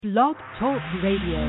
Blog Talk Radio.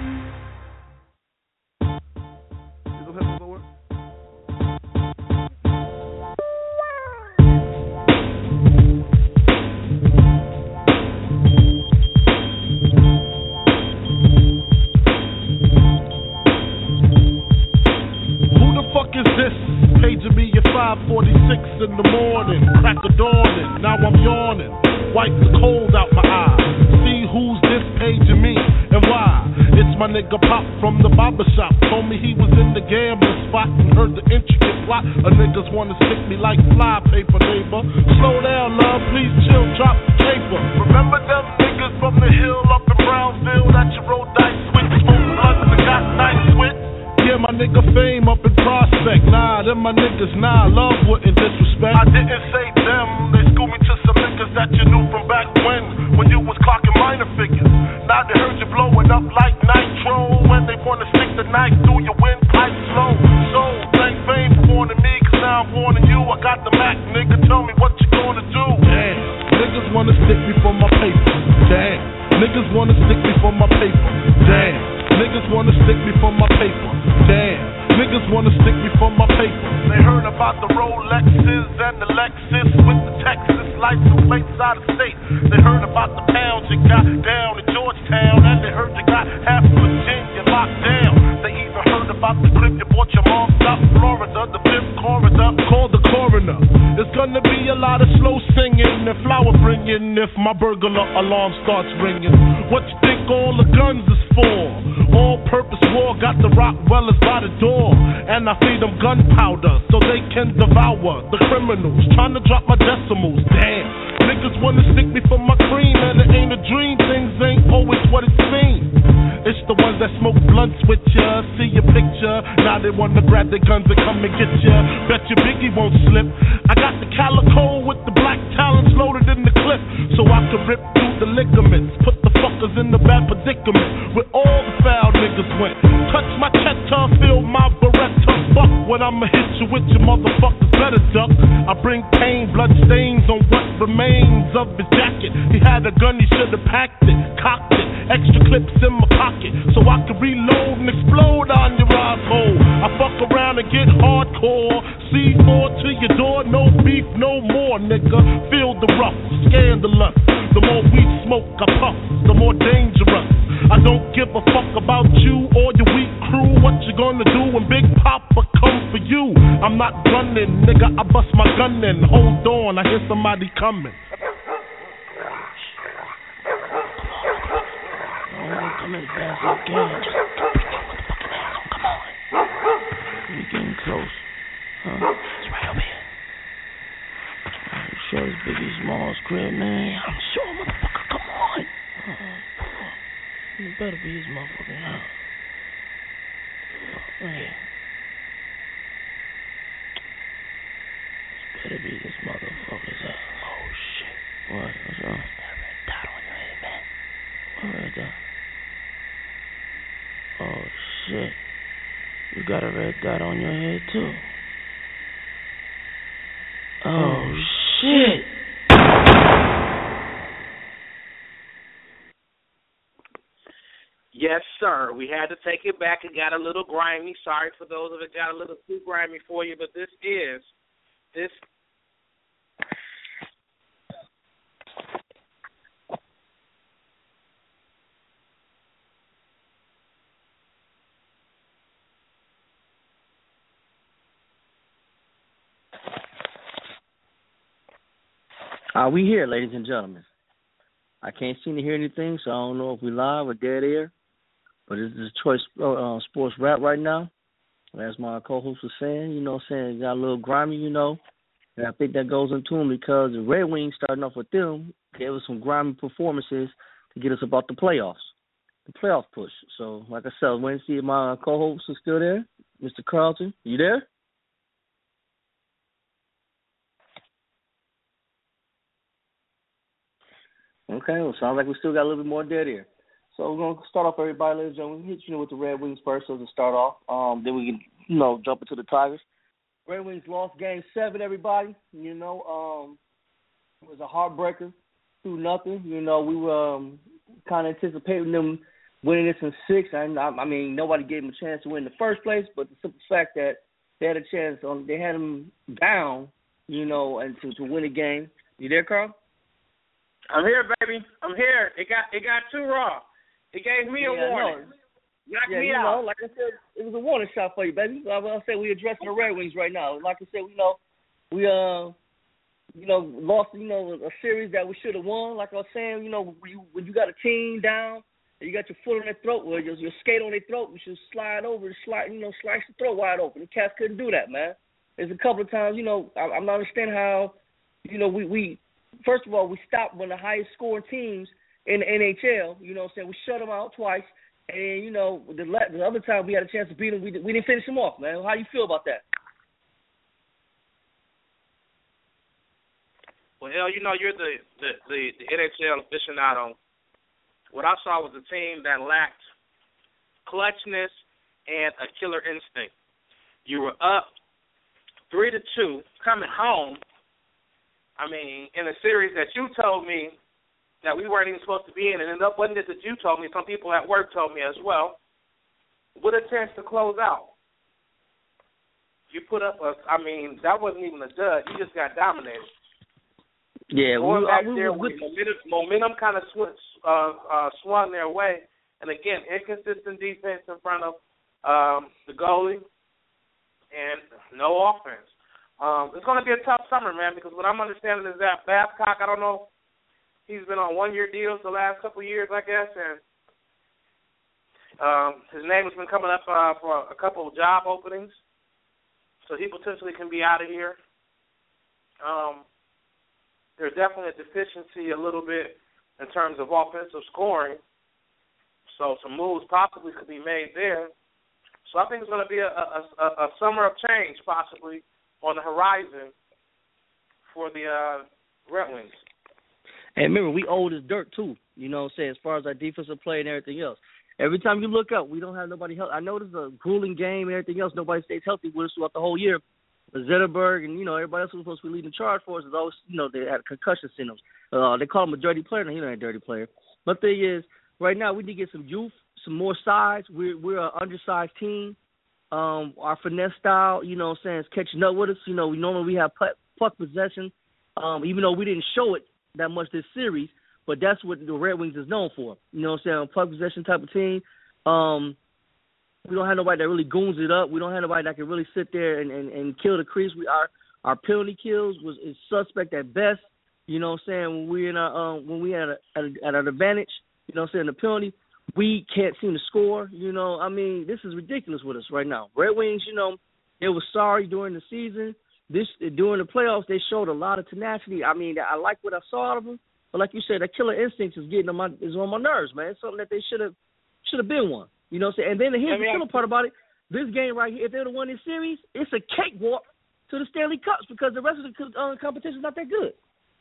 Paging me at 5:46 in the morning, crack of dawning, now I'm yawning, wipe the cold out my eye, see who's this paging me and why. It's my nigga Pop from the barber shop, told me he was in the gambling spot and heard the intricate plot. A niggas wanna stick me like fly paper, neighbor. Slow down, love, please chill, drop the caper. Remember them niggas from the hill up in Brownsville that you rolled dice with, smoke blunts and got nice with? Yeah, my nigga Fame up in Prospect. Nah, them my niggas, nah, love wouldn't disrespect. I didn't say them, they schooled me to some niggas that you knew from back when you was clocking minor figures. Now they heard you blowing up like nitro, and they wanna stick the knife through your windpipe slow. So, thank Fame for warning me, cause now I'm warning you. I got the Mac, nigga, tell me what you gonna do. Damn, niggas wanna stick me for my paper. Damn, niggas wanna stick me for my paper. Damn. Niggas wanna stick me for my paper. Damn, niggas wanna stick me for my paper. They heard about the Rolexes and the Lexus with the Texas license plates out of state. They heard about the pounds you got down in Georgetown, and they heard you got half of Virginia locked down. They even heard about the crib you bought your mom South Florida, the fifth corridor. Call the coroner. There's gonna be a lot of slow singing and flower bringing if my burglar alarm starts ringing. What you think all the guns is for? All-purpose war, got the Rockwellers by the door, and I feed them gunpowder so they can devour the criminals, trying to drop my decimals. Damn, niggas wanna stick me for my cream, and it ain't a dream, things ain't always what it seems. It's the ones that smoke blunts with ya, see your picture, now they wanna grab their guns and come and get ya. Bet your Biggie won't slip. I got the calico with the black talons loaded in the clip, so I can rip through the ligaments, put the fuckers in the bad predicament, with all the foul niggas went. Touch my cheddar, feel my Beretta. Fuck when I'ma hit you with your motherfuckers, better duck. I bring pain, blood stains on what remains of his jacket. He had a gun, he should've packed it, cocked it. Extra clips in my pocket, so I can reload and explode on your asshole. I fuck around and get hardcore. C4 to your door, no beef, no more, nigga. Feel the rough, scandalous. The more we smoke, I puff, the more dangerous. I don't give a fuck about you or your weak crew. What you gonna do when Big Papa come for you? I'm not gunning, nigga, I bust my gun in. Hold on, I hear somebody coming. Come as fast as I can. Just put your motherfucking hands on, come on. We getting close. Huh? It's right over here. You sure it's Biggie Smalls' crib, man? I'm sure, motherfucker, come on. It better be his motherfucking house. Right here. This better be this motherfucker's house. Oh, shit. What? What's wrong? That red dot on your head, man. What red dot? Oh, shit. You got a red dot on your head, too. Oh, shit. Yes, sir. We had to take it back. It got a little grimy. Sorry for those of it got a little too grimy for you, but this. We here, ladies and gentlemen. I can't seem to hear anything, so I don't know if we live or dead air. But this is Choice Sports Rap right now. As my co-host was saying, it got a little grimy, and I think that goes into them because the Red Wings, starting off with them, gave us some grimy performances to get us about the playoffs, the playoff push. So, like I said, I was waiting to see if my co-host is still there. Mr. Carlton, you there? Okay, well, sounds like we still got a little bit more dead air. So we're going to start off, everybody, ladies and gentlemen. We'll hit you with the Red Wings first so to start off. Then we can, jump into the Tigers. Red Wings lost Game 7, everybody. It was a heartbreaker, 2-0. We were kind of anticipating them winning this in 6. I mean, nobody gave them a chance to win in the first place, but the simple fact that they had a chance, they had them down, you know, and to win a game. You there, Carl? I'm here, baby. I'm here. It got too raw. It gave me a warning. Knocked me out. Know, like I said, it was a warning shot for you, baby. I'll say we're addressing the Red Wings right now. Like I said, we lost, a series that we should have won. Like I was saying, when you got a team down and you got your foot on their throat or your skate on their throat, you should slide over and slice the throat wide open. The Cats couldn't do that, man. There's a couple of times, I'm not understanding how, we first of all, we stopped one of the highest scoring teams in the NHL. You know what I'm saying? We shut them out twice. And, the other time we had a chance to beat them, we didn't finish them off, man. How do you feel about that? Well, hell, you're the NHL aficionado. What I saw was a team that lacked clutchness and a killer instinct. You were up 3-2 coming home. I mean, in a series that you told me that we weren't even supposed to be in, and it wasn't just that you told me, some people at work told me as well, with a chance to close out. You put up that wasn't even a dud. You just got dominated. Yeah, momentum kind of swung their way, and again, inconsistent defense in front of the goalie, and no offense. It's going to be a tough summer, man, because what I'm understanding is that Babcock, I don't know, he's been on one-year deals the last couple of years, I guess, and his name has been coming up for a couple of job openings, so he potentially can be out of here. There's definitely a deficiency a little bit in terms of offensive scoring, so some moves possibly could be made there. So I think it's going to be a summer of change possibly on the horizon for the Red Wings. And remember, we old as dirt, too, as far as our defensive play and everything else. Every time you look up, we don't have nobody healthy. I know this is a grueling game and everything else. Nobody stays healthy with us throughout the whole year. But Zetterberg and, everybody else who's supposed to be leading the charge for us is always, they had concussion symptoms. They call him a dirty player. No, he's not a dirty player. But the thing is, right now we need to get some youth, some more size. We're an undersized team. Our finesse style, is catching up with us. We normally have puck possession, even though we didn't show it that much this series, but that's what the Red Wings is known for. Puck possession type of team. We don't have nobody that really goons it up. We don't have nobody that can really sit there and kill the crease. Our penalty kills is suspect at best. When we're when we had at an advantage, the penalty, we can't seem to score. This is ridiculous with us right now. Red Wings, they were sorry during the season. During the playoffs, they showed a lot of tenacity. I like what I saw out of them, but like you said, that killer instinct is on my nerves, man. It's something that they should have been won. And then here's the killer part about it. This game right here, if they would have won this series, it's a cakewalk to the Stanley Cups because the rest of the competition is not that good.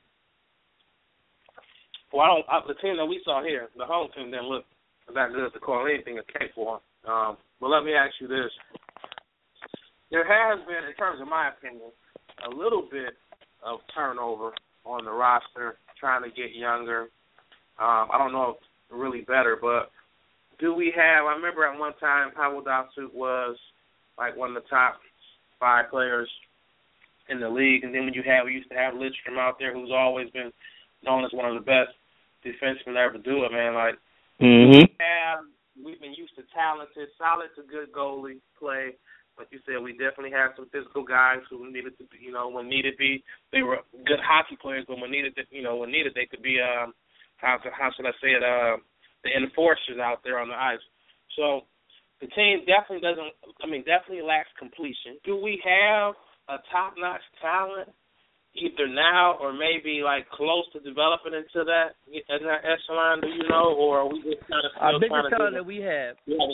Well, the team that we saw here, the home team, didn't look that good to call anything a cakewalk. But let me ask you this. There has been, in terms of my opinion, a little bit of turnover on the roster, trying to get younger. I don't know if really better, but do we have, I remember at one time Pavel Datsyuk was like one of the top 5 players in the league, and then we used to have Lidstrom out there, who's always been known as one of the best defensemen to ever do it, man. Like, we've been used to talented, solid to good goalie play. Like you said, we definitely have some physical guys who needed to be, when needed be. They were good hockey players, but when needed, they could be, how should I say it, the enforcers out there on the ice. So the team definitely lacks completion. Do we have a top-notch talent either now or maybe like close to developing into that echelon, or are we just kind of still biggest talent that we have,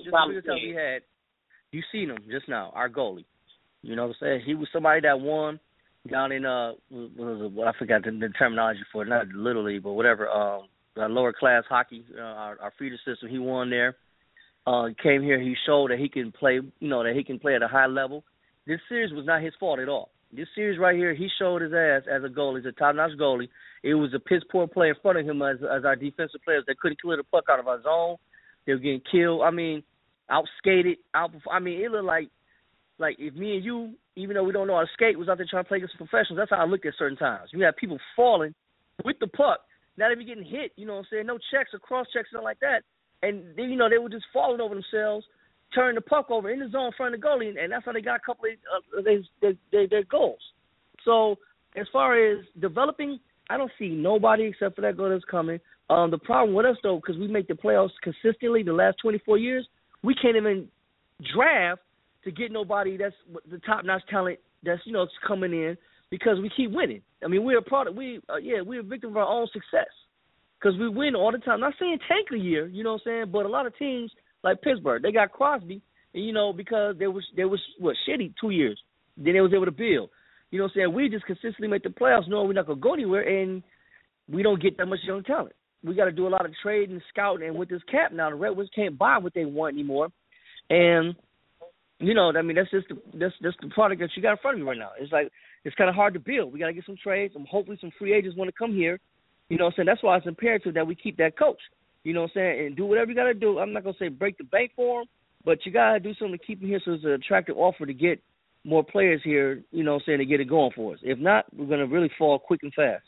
you seen him just now, our goalie. You know what I'm saying? He was somebody that won down in I forgot the terminology for it, not Little League, but whatever, lower class hockey, our feeder system. He won there. He came here. He showed that he can play. That he can play at a high level. This series was not his fault at all. This series right here, he showed his ass as a goalie. He's a top-notch goalie. It was a piss-poor play in front of him as our defensive players. They couldn't clear the puck out of our zone. They were getting killed. I mean, out-skated. It looked like if me and you, even though we don't know how to skate, was out there trying to play against professionals. That's how I look at certain times. You have people falling with the puck, not even getting hit, you know what I'm saying? No checks or cross-checks, nothing like that. And, they were just falling over themselves, turning the puck over in the zone in front of the goalie, and that's how they got a couple of their goals. So as far as developing, I don't see nobody except for that goal that's coming. The problem with us, though, because we make the playoffs consistently the last 24 years, we can't even draft to get nobody that's the top-notch talent that's, coming in because we keep winning. I mean, we're a victim of our own success because we win all the time. Not saying tank a year, you know what I'm saying, but a lot of teams like Pittsburgh, they got Crosby, because they was shitty 2 years. Then they was able to build. You know what I'm saying? We just consistently make the playoffs knowing we're not going to go anywhere, and we don't get that much young talent. We got to do a lot of trading, scouting, and with this cap now, the Red Wings can't buy what they want anymore. And, that's just the product that you got in front of you right now. It's like it's kind of hard to build. We got to get some trades, and hopefully some free agents want to come here. You know what I'm saying? That's why it's imperative that we keep that coach. You know what I'm saying? And do whatever you got to do. I'm not going to say break the bank for him, but you got to do something to keep him here so it's an attractive offer to get more players here, you know what I'm saying, to get it going for us. If not, we're going to really fall quick and fast.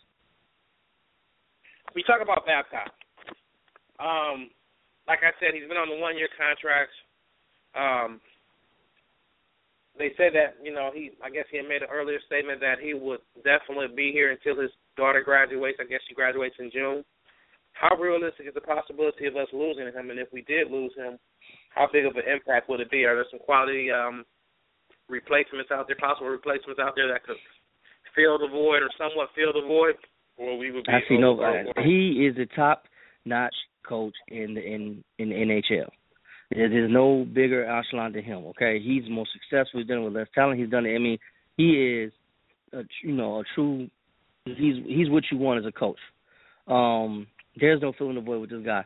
We talk about Babcock. Like I said, he's been on the one-year contract. They said that, I guess he had made an earlier statement that he would definitely be here until his daughter graduates. I guess she graduates in June. How realistic is the possibility of us losing him? And if we did lose him, how big of an impact would it be? Are there some quality replacements out there, possible replacements out there that could fill the void or somewhat fill the void? Or we would be he is a top-notch coach in the NHL. There's no bigger echelon than him, okay? He's the most successful. He's done it with less talent. He's done it. I mean, he is, a true – he's what you want as a coach. There's no filling the void with this guy.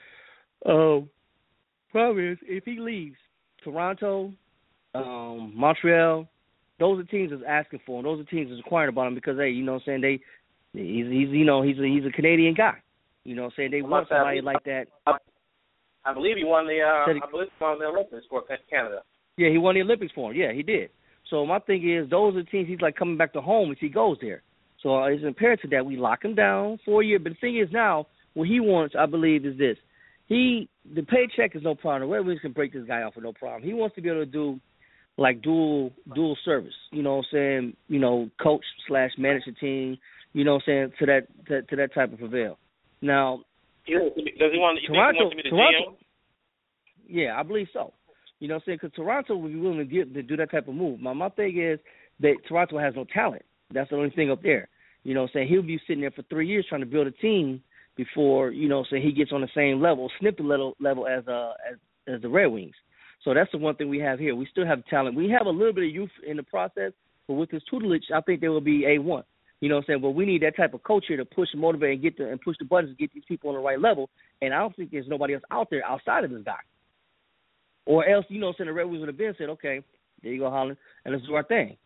Problem is, if he leaves, Toronto, Montreal, those are teams that's asking for him. Those are teams that's inquiring about him because, hey, you know what I'm saying, he's a Canadian guy. You know what I'm saying? They want somebody like that. I believe he won the Olympics for Canada. Yeah, he won the Olympics for him. Yeah, he did. So my thing is, those are the teams he's like coming back to home if he goes there. So it's imperative that we lock him down for a year. But the thing is now, what he wants, I believe, is this. The paycheck is no problem. The Red Wings can break this guy off with no problem. He wants to be able to do like dual service. You know what I'm saying? Coach / manage a team. You know what I'm saying? To that type of prevail. Now, does he want to be the GM? Yeah, I believe so. You know what I'm saying? Because Toronto would be willing to do that type of move. My thing is that Toronto has no talent. That's the only thing up there. You know what I'm saying? He'll be sitting there for 3 years trying to build a team before, you know what I'm saying, he gets on the same level, snippet level as the Red Wings. So that's the one thing we have here. We still have talent. We have a little bit of youth in the process, but with his tutelage, I think they will be A1. You know what I'm saying? But we need that type of coach here to push and motivate and push the buttons to get these people on the right level. And I don't think there's nobody else out there outside of this guy. Or else, you know what I'm saying, the Red Wings would have been said, okay, there you go, Holland, and let's do our thing.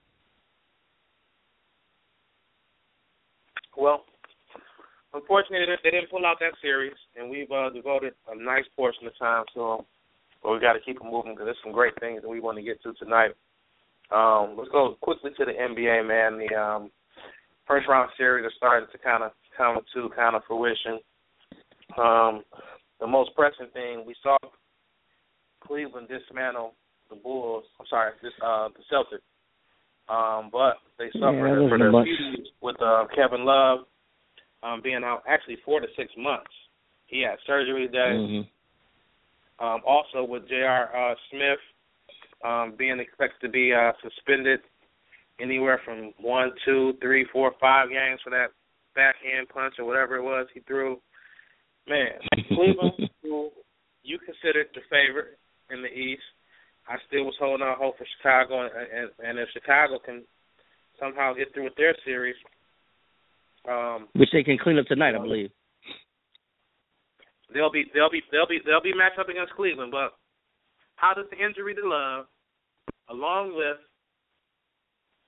Well, unfortunately, they didn't pull out that series, and we've devoted a nice portion of time to them. But we got to keep them moving because there's some great things that we want to get to tonight. Let's go quickly to the NBA, man. The first round series are starting to kind of come to fruition. The most pressing thing, we saw Cleveland dismantle the Bulls. The Celtics. But they suffered for their feud with Kevin Love being out actually 4 to 6 months. He had surgery today. Mm-hmm. Also with J.R. Smith being expected to be suspended anywhere from 1, 2, 3, 4, 5 games for that backhand punch or whatever it was he threw. Man, Cleveland, who you considered the favorite in the East, I still was holding out hope for Chicago, and if Chicago can somehow get through with their series, which they can clean up tonight, I believe. They'll be matched up against Cleveland. But how does the injury to Love, along with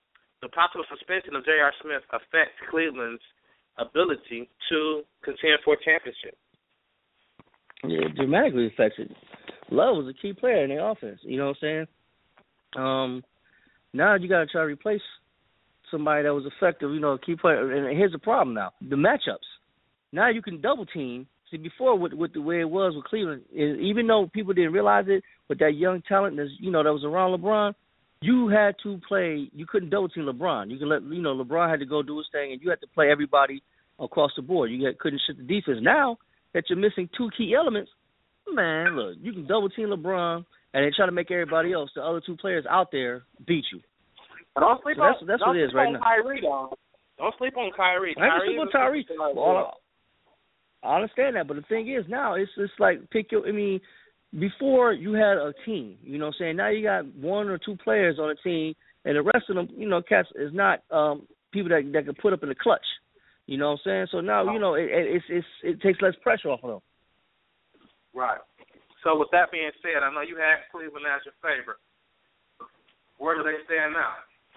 the possible suspension of J.R. Smith affect Cleveland's ability to contend for a championship? Yeah, it dramatically affects it. Love was a key player in the offense. You know what I'm saying? Now you got to try to replace somebody that was effective, a key player. And here's the problem now. The matchups. Now you can double team. See, before with the way it was with Cleveland, even though people didn't realize it, with that young talent that was around LeBron, you had to play. You couldn't double team LeBron. You can let LeBron had to go do his thing, and you had to play everybody across the board. Couldn't shift the defense. Now that you're missing two key elements, man, look, you can double team LeBron and then try to make everybody else, the other two players out there, beat you. But don't sleep on that's what it is right now. Kyrie, though. Don't sleep on Kyrie. I ain't sleep on Kyrie. Well, I understand that, but the thing is now it's like before you had a team, you know what I'm saying? Now you got one or two players on a team, and the rest of them, cats is not people that can put up in the clutch. You know what I'm saying? So now, it takes less pressure off of them. Right. So with that being said, I know you had Cleveland as your favorite. Where do they stand now?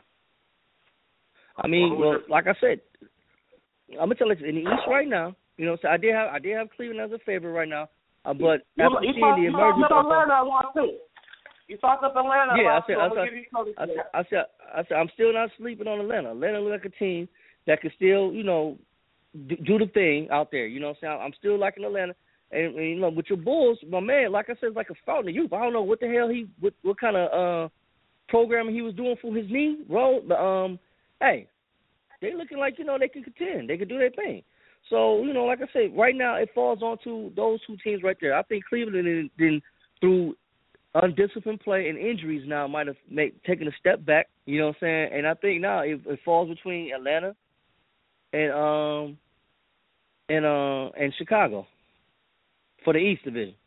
I mean, like I said, I'm gonna tell you in the East right now. So I did have Cleveland as a favorite right now, but after seeing the emergence of Atlanta, you talked up Atlanta. Yeah, I said I'm still not sleeping on Atlanta. Atlanta look like a team that can still, do the thing out there. You know what I'm saying? I'm still liking Atlanta. And with your Bulls, my man, like I said, it's like a fountain of youth. I don't know what the hell what kind of programming he was doing for his knee, bro. But hey, they looking like they can contend. They can do their thing. So like I said, right now it falls onto those two teams right there. I think Cleveland then through undisciplined play and injuries now might have taken a step back. You know what I'm saying? And I think now it falls between Atlanta and Chicago for the East Division.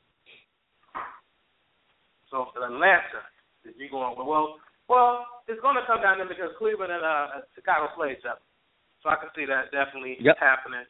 So for Atlanta, is you going well, it's going to come down to because Cleveland and Chicago play each other. So I can see that definitely happening.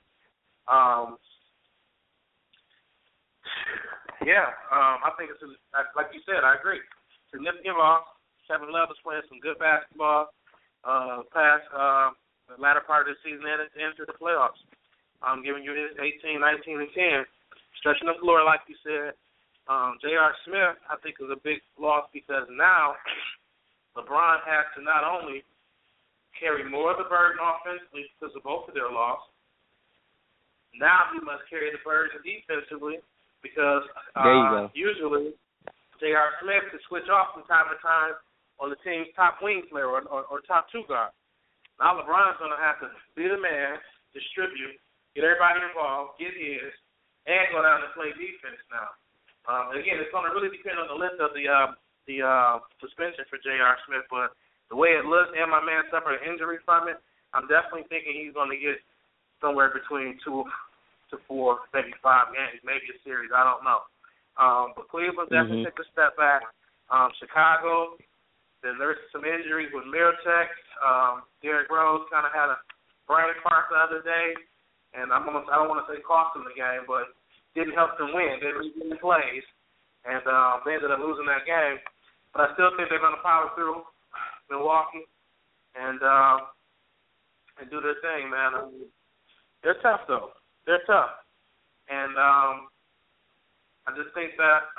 I think it's like you said. I agree. Significant loss. Kevin Love is playing some good basketball. Past the latter part of the season and into the playoffs. I'm giving you his 18, 19, and 10, stretching the floor like you said. J.R. Smith, I think, is a big loss because now LeBron has to not only carry more of the burden offensively because of both of their loss. Now he must carry the burden defensively because usually J.R. Smith can switch off from time to time on the team's top wing player or top two guard. Now LeBron's going to have to be the man, distribute, get everybody involved, get his, and go down and play defense now. Again, it's going to really depend on the length of the suspension for J.R. Smith, but the way it looks, and my man suffered an injury from it, I'm definitely thinking he's going to get somewhere between 2 to 4, maybe 5 games, maybe a series. I don't know. But Cleveland definitely took a step back. Chicago, then there's some injuries with Mirotic. Derrick Rose kind of had a brain fart the other day, and I don't want to say cost them the game, but didn't help them win. They didn't win the plays, and they ended up losing that game. But I still think they're going to power through Milwaukee and do their thing, man. They're tough, though. They're tough. And I just think that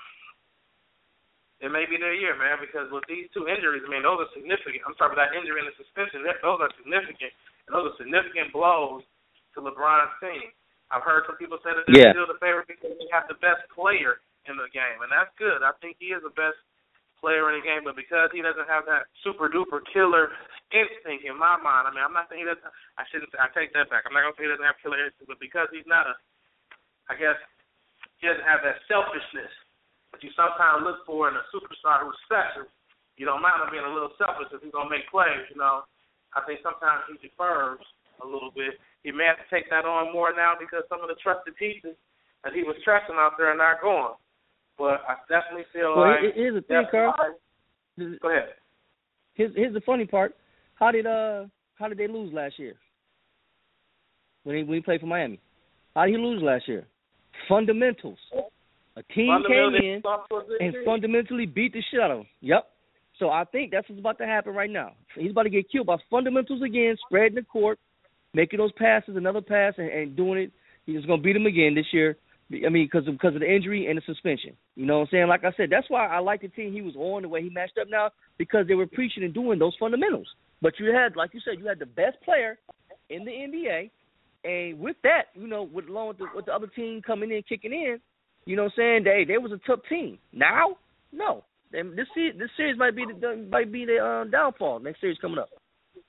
it may be their year, man, because with these two injuries, I mean, those are significant. I'm sorry, with that injury and the suspension, those are significant. And those are significant blows to LeBron's team. I've heard some people say that they're still the favorite because they have the best player in the game, and that's good. I think he is the best player in the game, but because he doesn't have that super-duper killer instinct in my mind, I mean, I'm not saying he doesn't, I take that back. I'm not going to say he doesn't have killer instinct, but because he's not I guess he doesn't have that selfishness that you sometimes look for in a superstar who's special. You don't mind him being a little selfish if he's going to make plays, I think sometimes he defers a little bit. He may have to take that on more now because some of the trusted pieces that he was trusting out there are not going. But I definitely feel like... Here's the thing, Carl. Go ahead. Here's the funny part. How did they lose last year when he played for Miami? How did he lose last year? Fundamentals. A team came in and fundamentally beat the shit out of him. Yep. So I think that's what's about to happen right now. He's about to get killed by fundamentals again, spreading the court, making those passes, another pass, and doing it. He's going to beat him again this year. I mean, because of the injury and the suspension. You know what I'm saying? Like I said, that's why I like the team he was on, the way he matched up now, because they were preaching and doing those fundamentals. But you had, like you said, you had the best player in the NBA, and with that, you know, along with the other team coming in, kicking in, you know what I'm saying, they was a tough team. Now, no. And this series might be the downfall. Next series coming up.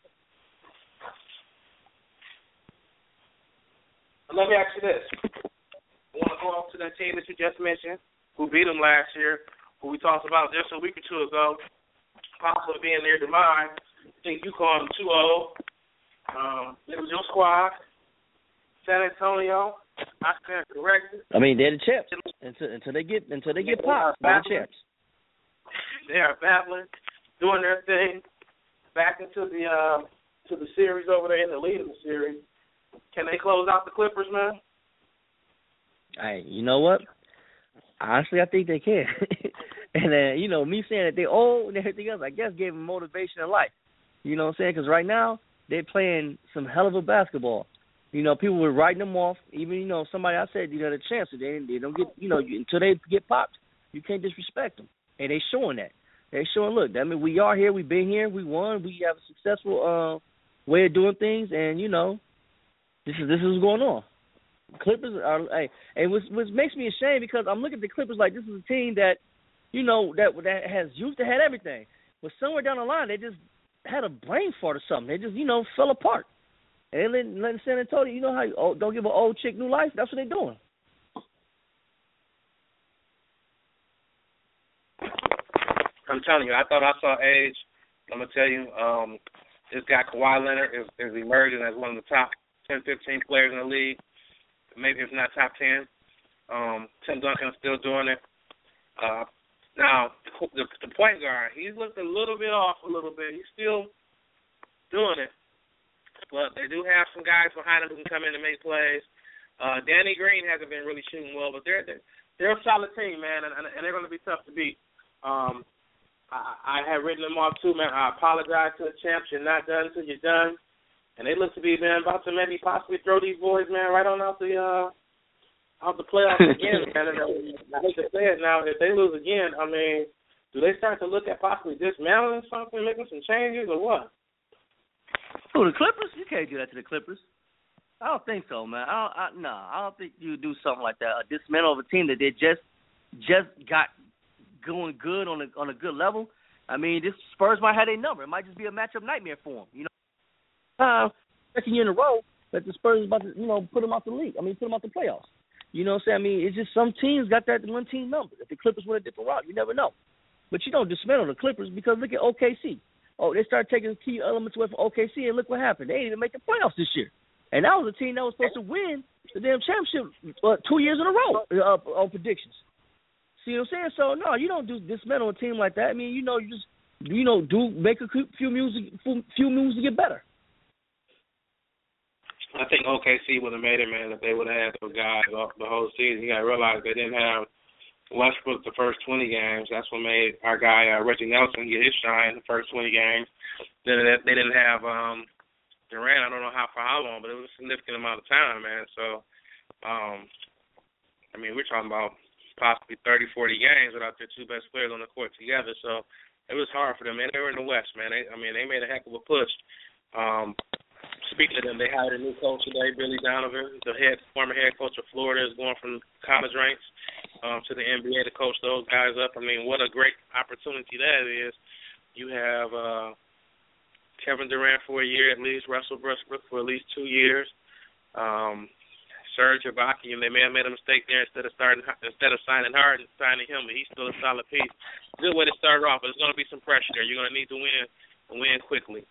Let me ask you this. I want to go off to that team that you just mentioned, who beat them last year, who we talked about just a week or two ago, possibly being their demise. I think you called them 2-0. It was your squad, San Antonio. I stand corrected. I mean, they're the champs until they get popped. They're the champs. They are battling, doing their thing, back into the series over there in the lead of the series. Can they close out the Clippers, man? Hey, you know what? Honestly, I think they can. And, you know, me saying that they old and everything else, I guess gave them motivation in life. You know what I'm saying? Because right now, they're playing some hell of a basketball. You know, people were writing them off. Even, you know, somebody I said, you got a chance. They don't get, you know, until they get popped, you can't disrespect them. And they showing that. They showing, look, I mean, we are here. We've been here. We won. We have a successful way of doing things. And, you know, this is what's going on. Clippers are, hey, and which makes me ashamed because I'm looking at the Clippers like this is a team that, you know, that has used to had everything. But somewhere down the line, they just had a brain fart or something. They just, you know, fell apart. And they letting San Antonio, you know how don't give an old chick new life? That's what they're doing. I'm telling you, I thought I saw age. I'm going to tell you, this guy Kawhi Leonard is emerging as one of the top 10, 15 players in the league. Maybe if not top 10. Tim Duncan's still doing it. Now, the point guard, he's looked a little bit off a little bit. He's still doing it. But they do have some guys behind him who can come in and make plays. Danny Green hasn't been really shooting well, but they're a solid team, man, and they're going to be tough to beat. I had written them off too, man. I apologize to the champs. You're not done until you're done. And they look to be, man, about to maybe possibly throw these boys, man, right on out the playoffs again, man. And I hate to say it now, if they lose again, I mean, do they start to look at possibly dismantling something, making some changes, or what? Who, the Clippers? You can't do that to the Clippers. I don't think so, man. I don't think you would do something like that. A dismantle of a team that they just got going good on a good level. I mean, this Spurs might have their number. It might just be a matchup nightmare for them, you know. Second year in a row that the Spurs is about to, you know, put them out the league. I mean, put them out the playoffs. You know what I'm saying? I mean, it's just some teams got that one team number. If the Clippers win a different route, you never know. But you don't dismantle the Clippers because look at OKC. Oh, they started taking key elements away from OKC, and look what happened. They didn't even make the playoffs this year. And that was a team that was supposed to win the damn championship 2 years in a row on predictions. See what I'm saying? So, no, you don't dismantle a team like that. I mean, you know, you just, you know, do make a few moves to get better. I think OKC would have made it, man, if they would have had those guys off the whole season. You got to realize they didn't have Westbrook the first 20 games. That's what made our guy Reggie Nelson get his shine the first 20 games. Then they didn't have Durant. I don't know for how long, but it was a significant amount of time, man. So, I mean, we're talking about possibly 30, 40 games without their two best players on the court together. So it was hard for them, and they were in the West, man. They made a heck of a push. Speaking of them, they hired a new coach today, Billy Donovan, the former head coach of Florida, is going from college ranks to the NBA to coach those guys up. I mean, what a great opportunity that is. You have Kevin Durant for a year at least, Russell Westbrook for at least 2 years, Serge Ibaka, and they may have made a mistake there instead of signing Harden, signing him, but he's still a solid piece. Good way to start off, but there's going to be some pressure there. You're going to need to win quickly.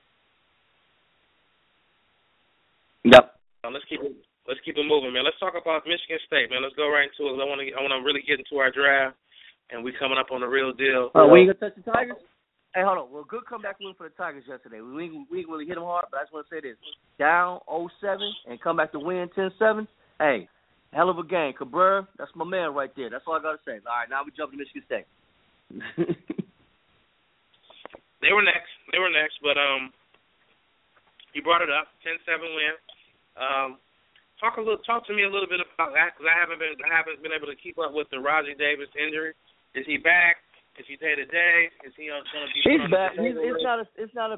Yep. Let's keep it moving, man. Let's talk about Michigan State, man. Let's go right into it. I want to really get into our draft, and we coming up on the real deal. We ain't gonna touch the Tigers. Hey, hold on. Well, good comeback win for the Tigers yesterday. We ain't really hit them hard, but I just want to say this: down 0-7 and come back to win 10-7. Hey, hell of a game, Cabrera. That's my man right there. That's all I gotta say. All right, now we jump to Michigan State. They were next, but you brought it up, 10-7 win. Talk to me a little bit about that, because I haven't been able to keep up with the Rajai Davis injury. Is he back? Is he day to day? Is he going to be? He's back. It's not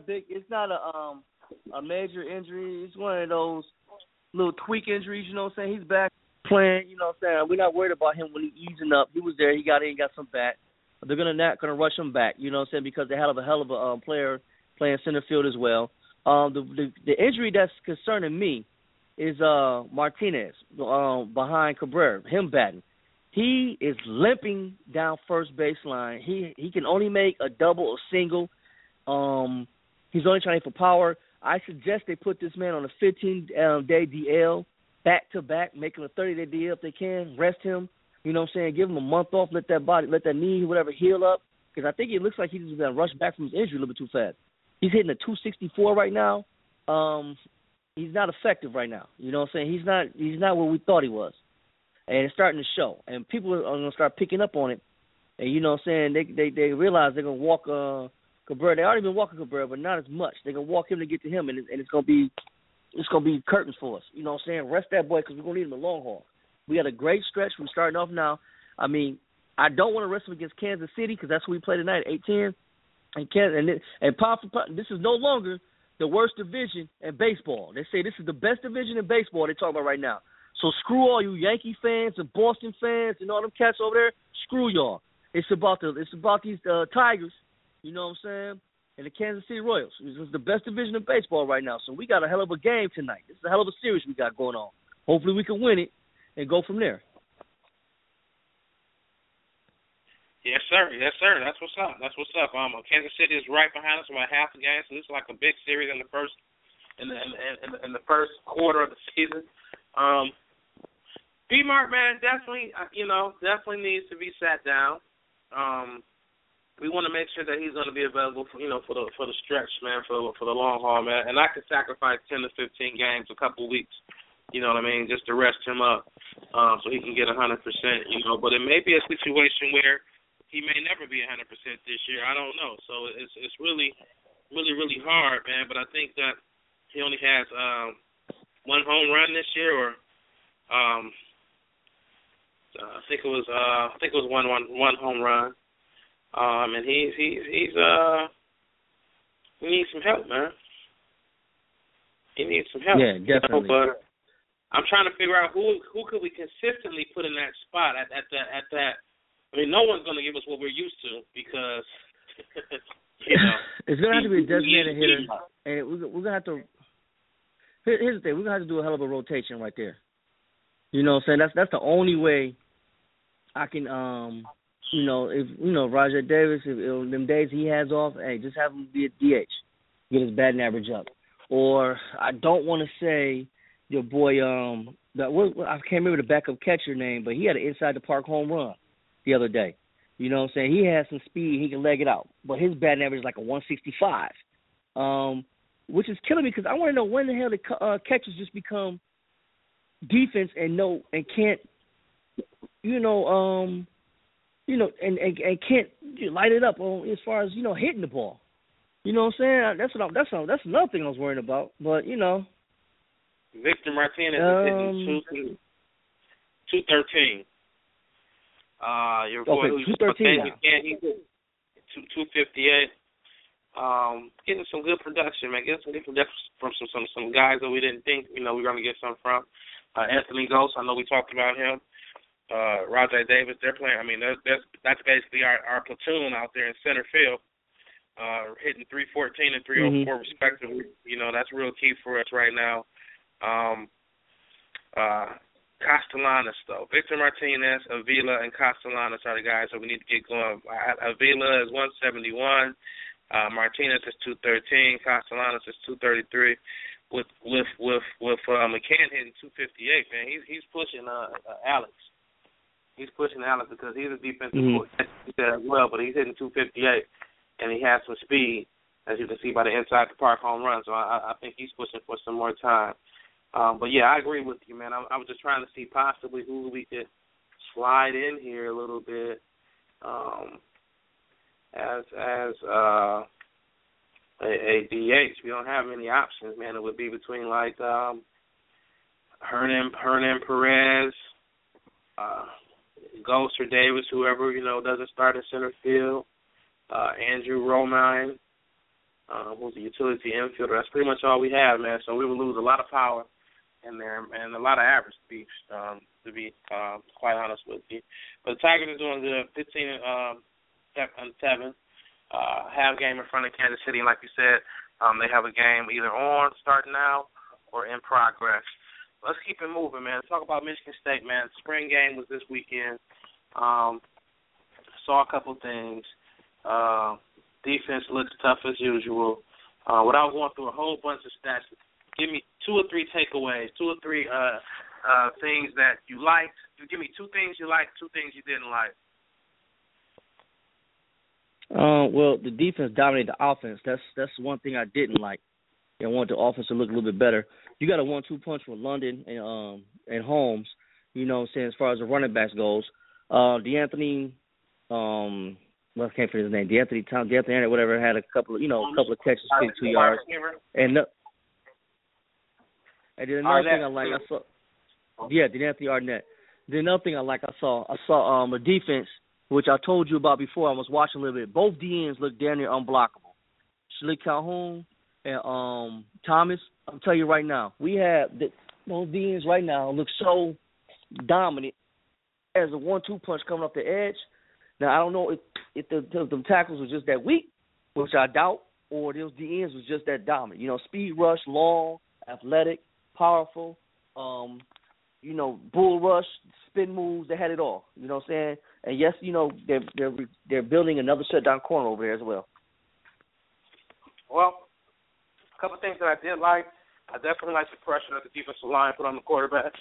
a major injury. It's one of those little tweak injuries. You know what I'm saying? He's back playing. You know what I'm saying? We're not worried about him when he's easing up. He was there. He got in. Got some back. They're not gonna rush him back. You know what I'm saying? Because they have a hell of a player playing center field as well. The injury that's concerning me is Martinez behind Cabrera, him batting. He is limping down first baseline. He can only make a double or single. He's only trying for power. I suggest they put this man on a 15-day DL back-to-back, make him a 30-day DL if they can, rest him. You know what I'm saying? Give him a month off, let that knee, whatever, heal up. Because I think it looks like he's just going to rush back from his injury a little bit too fast. He's hitting a 264 right now. He's not effective right now. You know what I'm saying? He's not what we thought he was. And it's starting to show. And people are going to start picking up on it. And you know what I'm saying? They realize they're going to walk Cabrera. They already been walking Cabrera, but not as much. They're going to walk him to get to him, and it's going to be curtains for us. You know what I'm saying? Rest that boy because we're going to need him the long haul. We got a great stretch. We're starting off now. I mean, I don't want to rest him against Kansas City because that's who we play tonight at 8-10. And this is no longer the worst division in baseball. They say this is the best division in baseball they're talking about right now. So screw all you Yankee fans and Boston fans and all them cats over there. Screw y'all. It's about these Tigers, you know what I'm saying, and the Kansas City Royals. This is the best division in baseball right now. So we got a hell of a game tonight. This is a hell of a series we got going on. Hopefully we can win it and go from there. Yes, sir. Yes, sir. That's what's up. Kansas City is right behind us about half the game, so this is like a big series in the first quarter of the season. B-Mark, man, definitely needs to be sat down. We want to make sure that he's going to be available for the stretch, man, for the long haul, man. And I could sacrifice 10 to 15 games, a couple weeks, you know what I mean, just to rest him up, so he can get 100%, But it may be a situation where he may never be 100% this year. I don't know. So it's really, really, really hard, man. But I think that he only has one home run this year, or I think it was one home run. And he needs some help, man. He needs some help. Yeah, definitely. But I'm trying to figure out who could we consistently put in that spot at that. I mean, no one's going to give us what we're used to because, it's going to have to be a designated hitter. And we're going to have to – here's the thing. We're going to have to do a hell of a rotation right there. You know what I'm saying? That's the only way I can Rajai Davis, if them days he has off, hey, just have him be a DH, get his batting average up. Or I don't want to say your boy, I can't remember the backup catcher name, but he had an inside the park home run the other day. You know what I'm saying? He has some speed, he can leg it out, but his batting average is like a 165, which is killing me because I want to know when the hell the catchers just become defense and can't, and can't light it up as far as hitting the ball. You know what I'm saying? That's another thing I was worried about. But Victor Martinez is hitting 213. Your boy who's 213. He's 258. Getting some good production, man. Getting some good production from some guys that we didn't think we were going to get some from. Anthony Ghost, I know we talked about him. Rajai Davis, they're playing. I mean, that's basically our platoon out there in center field, hitting 314 and 304 respectively. That's real key for us right now. Castellanos, though. Victor Martinez, Avila, and Castellanos are the guys that we need to get going. Avila is 171. Martinez is 213. Castellanos is 233. With McCann hitting 258, man, he's pushing Alex. He's pushing Alex because he's a defensive coordinator as well, but he's hitting 258, and he has some speed, as you can see by the inside the park home run. So I think he's pushing for some more time. But yeah, I agree with you, man. I was just trying to see possibly who we could slide in here a little bit, as a DH. We don't have many options, man. It would be between like Hernan Perez, Ghost or Davis, whoever, doesn't start in center field, Andrew Romine, who's a utility infielder. That's pretty much all we have, man. So we would lose a lot of power in there and a lot of average speed, to be quite honest with you. But the Tigers are doing good, 15-7. Have game in front of Kansas City, and like you said, they have a game either on, starting now, or in progress. Let's keep it moving, man. Let's talk about Michigan State, man. Spring game was this weekend. Saw a couple things. Defense looks tough as usual. Without going through a whole bunch of stats, give me 2 or 3 takeaways, 2 or 3 things that you liked. Give me 2 things you liked, 2 things you didn't like. Well, the defense dominated the offense. That's one thing I didn't like. I want the offense to look a little bit better. You got a 1-2 punch with London and Holmes, what I'm saying, as far as the running backs goes. DeAnthony, I can't forget his name. DeAnthony, whatever, had a couple of catches, 52 yards. And then another thing I like, DeAnthony Arnett. Then another thing I saw a defense, which I told you about before. I was watching a little bit. Both DNs look damn near unblockable. Shalik Calhoun and Thomas, I'm telling you right now, we have those DNs right now look so dominant as a 1-2 punch coming off the edge. Now, I don't know if the tackles were just that weak, which I doubt, or those DNs was just that dominant. Speed rush, long, athletic, powerful, bull rush, spin moves, they had it all. You know what I'm saying? And yes, they're building another shutdown corner over there as well. Well, a couple of things that I did like. I definitely like the pressure that the defensive line put on the quarterback.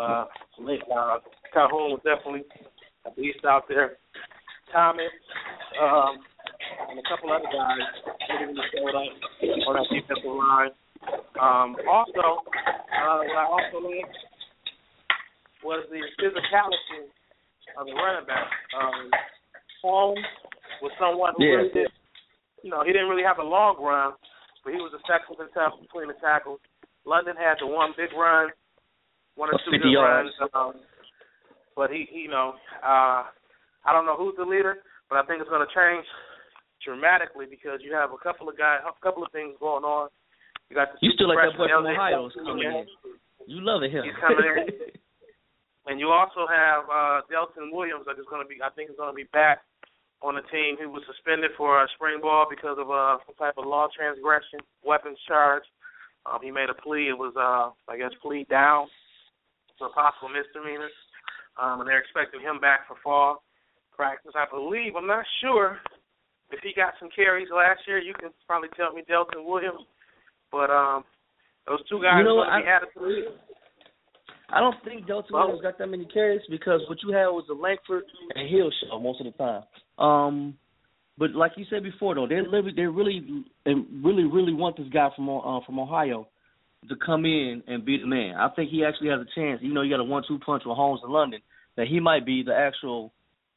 Calhoun was definitely a beast out there. Thomas and a couple other guys really showed up on that defensive line. Also, what I also liked was the physicality of the running back. Holmes was someone who really did, he didn't really have a long run, but he was effective and tough between the tackles. London had the one big run, 1 or 2 good runs, but he I don't know who's the leader, but I think it's going to change dramatically because you have a couple of things going on. You got the you still like that boy from Ohio coming in. You love it, him. He's coming in. And you also have Delton Williams that is going to be, I think, is going to be back on the team. He was suspended for spring ball because of some type of law transgression, weapons charge. He made a plea. It was, plea down to a possible misdemeanor. And they're expecting him back for fall practice. I believe, I'm not sure if he got some carries last year. You can probably tell me Delton Williams. But those 2 guys are going to be added to the league. I don't think Delton Williams got that many carries because what you had was the Langford and Hill show most of the time. But like you said before, though, they really want this guy from Ohio to come in and be the man. I think he actually has a chance. You got a 1-2 punch with Holmes in London, that he might be the actual,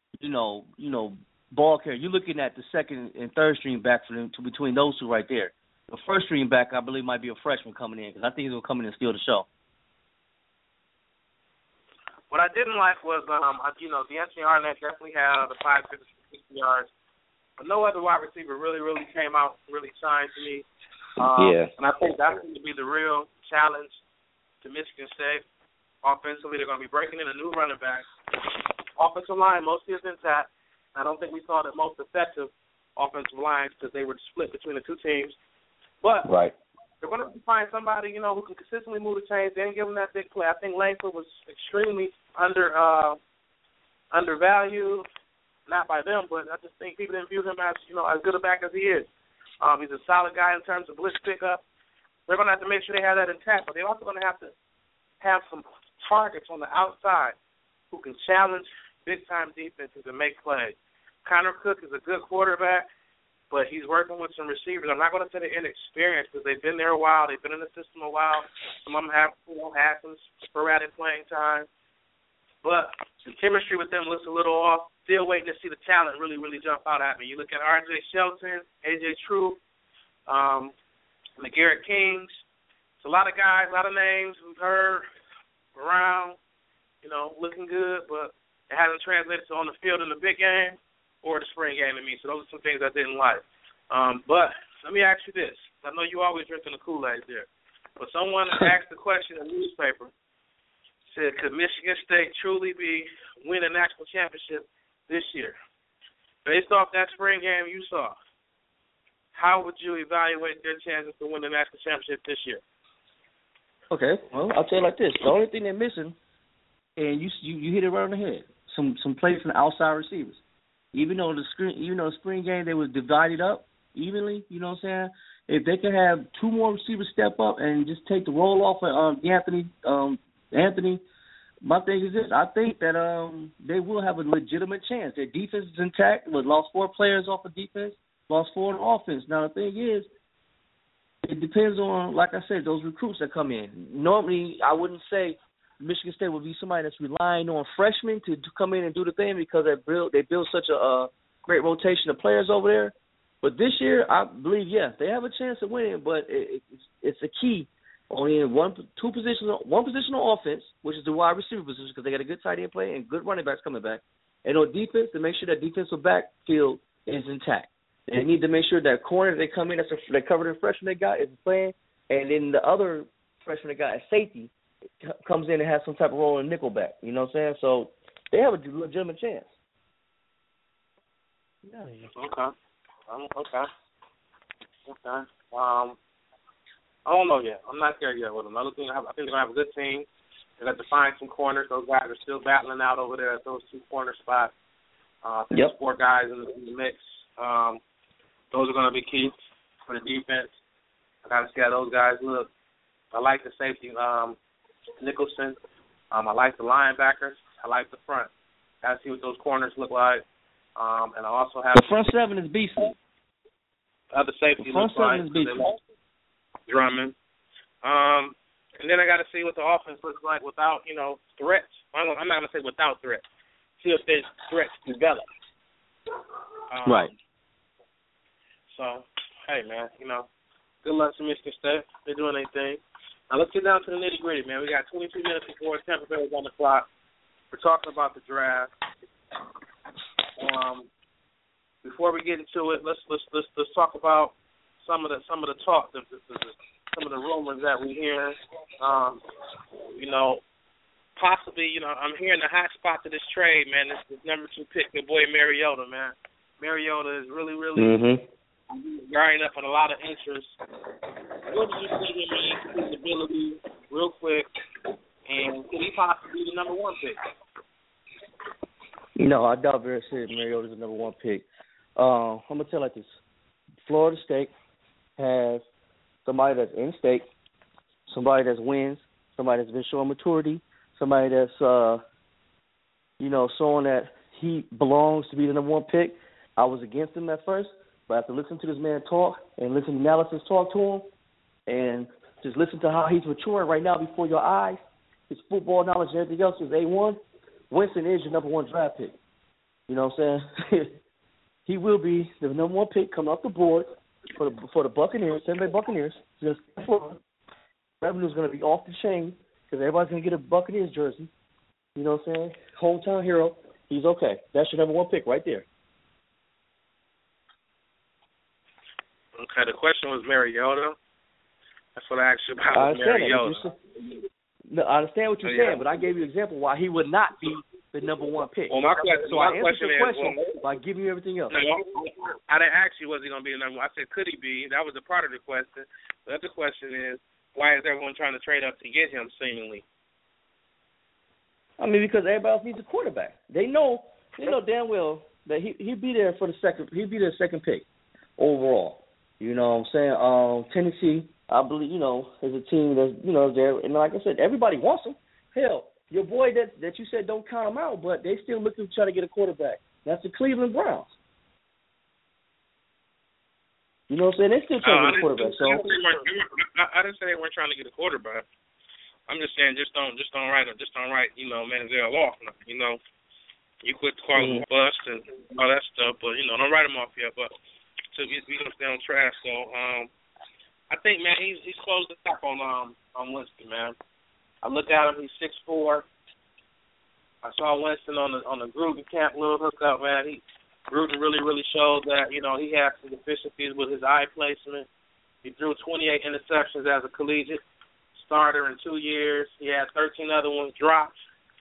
ball carrier. You're looking at the second and third string back for them between those 2 right there. The first string back, I believe, might be a freshman coming in because I think he's going to come in and steal the show. What I didn't like was, DeAnthony Arnett definitely had the 5 60 yards, but no other wide receiver really came out, really shined to me. And I think that's going to be the real challenge to Michigan State. Offensively, they're going to be breaking in a new running back. Offensive line mostly is intact. I don't think we saw the most effective offensive lines because they were split between the 2 teams. But they're going to find somebody, who can consistently move the chains. They didn't give them that big play. I think Langford was extremely undervalued, not by them, but I just think people didn't view him as, as good a back as he is. He's a solid guy in terms of blitz pickup. They're going to have to make sure they have that intact, but they're also going to have some targets on the outside who can challenge big-time defenses and make plays. Connor Cook is a good quarterback, but he's working with some receivers. I'm not going to say they're inexperienced because they've been there a while. They've been in the system a while. Some of them have had some sporadic playing time. But the chemistry with them looks a little off. Still waiting to see the talent really jump out at me. You look at R.J. Shelton, A.J. True, McGarrett Kings. It's a lot of guys, a lot of names we've heard around, looking good, but it hasn't translated to on the field in the big game or the spring game to me. So those are some things I didn't like. But let me ask you this. I know you always drinking the Kool-Aid there. But someone asked the question in the newspaper, said, could Michigan State truly win a national championship this year? Based off that spring game you saw, how would you evaluate their chances to win the national championship this year? Okay, well, I'll tell you like this. The only thing they're missing, and you hit it right on the head, some plays from the outside receivers. Even though the spring game they was divided up evenly, you know what I'm saying? If they could have two more receivers step up and just take the roll off of Anthony, my thing is this. I think that they will have a legitimate chance. Their defense is intact. They lost 4 players off of defense, lost 4 on offense. Now, the thing is, it depends on, like I said, those recruits that come in. Normally, I wouldn't say Michigan State would be somebody that's relying on freshmen to come in and do the thing because they build such a great rotation of players over there. But this year, I believe, they have a chance of winning, but it's a key. Only in one position on offense, which is the wide receiver position, because they got a good tight end play and good running backs coming back. And on defense, to make sure that defensive backfield is intact. They need to make sure that corner they come in, they covered the freshman they got is playing, and then the other freshman they got at safety comes in and has some type of role in nickelback. You know what I'm saying? So they have a legitimate chance. Okay. I don't know yet. I'm not there yet with them. I think they're going to have a good team. They got to find some corners. Those guys are still battling out over there at those 2 corner spots. There's 4 guys in the mix. Those are going to be key for the defense. I got to see how those guys look. I like the safety, Nicholson. I like the linebackers. I like the front. Got to see what those corners look like. And I also have the front 7 is beastly. Other safety the front looks like 7 is beastly. Drummond. And then I got to see what the offense looks like without, threats. I'm not going to say without threats. See if there's threats developed. Right. So, hey, man, good luck to Michigan State. They're doing their thing. Now, let's get down to the nitty-gritty, man. We got 22 minutes before Tampa Bay is on the clock. We're talking about the draft. Before we get into it, let's talk about some of the talk, some of the rumors that we hear. Possibly, I'm hearing the hot spot to this trade, man. This number 2 pick, the boy Mariota, man. Mariota is really grinding up on a lot of interest. What do you see him in his ability, real quick, and could he possibly be the number 1 pick? No, I doubt very seriously Mariota's the number 1 pick. I'm going to tell you like this. Florida State has somebody that's in state, somebody that wins, somebody that's been showing maturity, somebody that's, showing that he belongs to be the number 1 pick. I was against him at first, but after listening to this man talk and listening to analysis talk to him and just listen to how he's maturing right now before your eyes, his football knowledge and everything else is A1, Winston is your number 1 draft pick. You know what I'm saying? He will be the number 1 pick coming off the board for the Buccaneers, Tampa Bay Buccaneers. Revenue's going to be off the chain because everybody's going to get a Buccaneers jersey. You know what I'm saying? Hometown hero. He's okay. That's your number 1 pick right there. Okay, the question was Mariota. That's what I asked you about. Mariota. No, I understand what you're saying, but I gave you an example why he would not be the number 1 pick. Well, my question is by giving you everything else. No, I didn't ask you was he going to be the number 1. I said could he be. That was a part of the question. The other question is why is everyone trying to trade up to get him seemingly? I mean, because everybody else needs a quarterback. They know damn well that he'd be there for the second. He'd be their second pick overall. You know what I'm saying? Tennessee, I believe, is a team that's, there. And like I said, everybody wants him. Hell, your boy that you said don't count him out, but they still looking to try to get a quarterback. That's the Cleveland Browns. You know what I'm saying? They still trying to get a quarterback. I didn't say they weren't trying to get a quarterback. I'm just saying just don't write Manziel off. You quit calling him bust and all that stuff, but don't write him off yet. But so we gonna stay on track. So I think, man, he's closed the gap on Winston, man. I look at him, he's 6'4". I saw Winston on the Gruden camp little hookup, man. Gruden really showed that, you know, he had some deficiencies with his eye placement. He threw 28 interceptions as a collegiate starter in 2 years. He had 13 other ones dropped.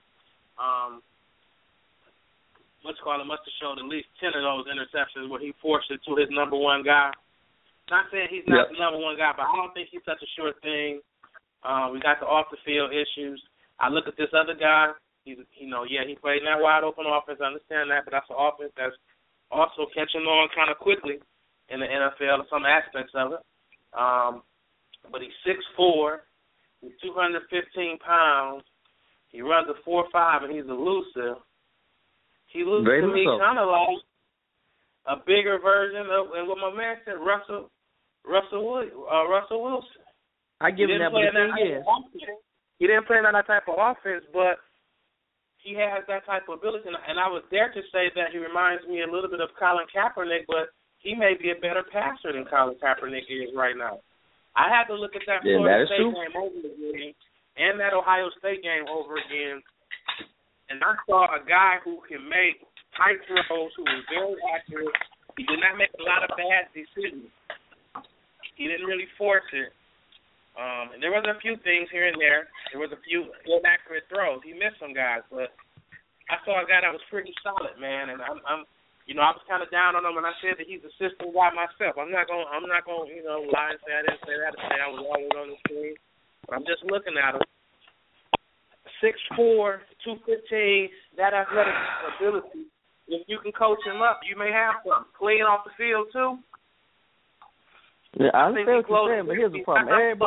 Must have showed at least 10 of those interceptions where he forced it to his number one guy. Not saying he's not the number one guy, but I don't think he's such a sure thing. We got the off-the-field issues. I look at this other guy. He played in that wide-open offense. I understand that, but that's an offense that's also catching on kind of quickly in the NFL, some aspects of it. But he's 6'4", he's 215 pounds. He runs a 4.5, and he's elusive. He looks to me kind of like a bigger version of, and what my man said, Russell Wilson. I give him that, but the thing is, he didn't play in that type of offense, but he has that type of ability. And I would dare to say that he reminds me a little bit of Colin Kaepernick, but he may be a better passer than Colin Kaepernick is right now. I had to look at that Florida State game over again and that Ohio State game over again, and I saw a guy who can make tight throws, who was very accurate. He did not make a lot of bad decisions. He didn't really force it. And there was a few things here and there. There was a few inaccurate throws. He missed some guys, but I saw a guy that was pretty solid, man. And I'm I was kind of down on him, and I said that he's a system guy myself. I'm not going, lie and say I didn't say that. And say I was always on the screen. But I'm just looking at him. 6'4", 215, that athletic ability. If you can coach him up, you may have something. Playing off the field too. Yeah, I understand what you're saying, but here's the problem.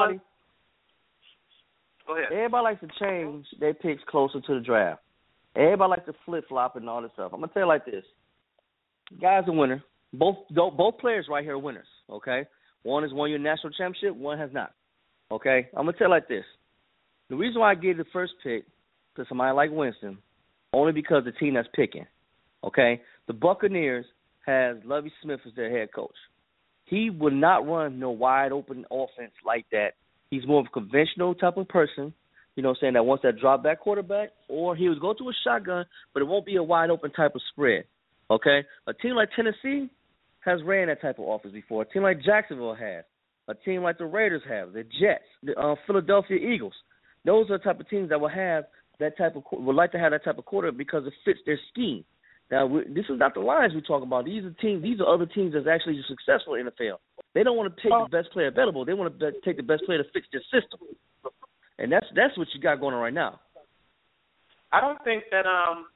Go ahead. Everybody likes to change their picks closer to the draft. Everybody likes to flip-flop and all this stuff. I'm going to tell you like this. The guy's a winner. Both players right here are winners, okay? One has won your national championship, one has not, okay? I'm going to tell you like this. The reason why I gave the first pick to somebody like Winston, only because the team that's picking, okay? The Buccaneers has Lovie Smith as their head coach. He would not run no wide-open offense like that. He's more of a conventional type of person, that wants that drop-back quarterback, or he would go to a shotgun, but it won't be a wide-open type of spread, okay? A team like Tennessee has ran that type of offense before. A team like Jacksonville has. A team like the Raiders have. The Jets, the Philadelphia Eagles. Those are the type of teams that would like to have that type of quarterback because it fits their scheme. Now, this is not the Lions we're talking about. These are other teams that's actually successful in the NFL. They don't want to take the best player available. They want to take the best player to fix their system. And that's what you got going on right now. I don't think that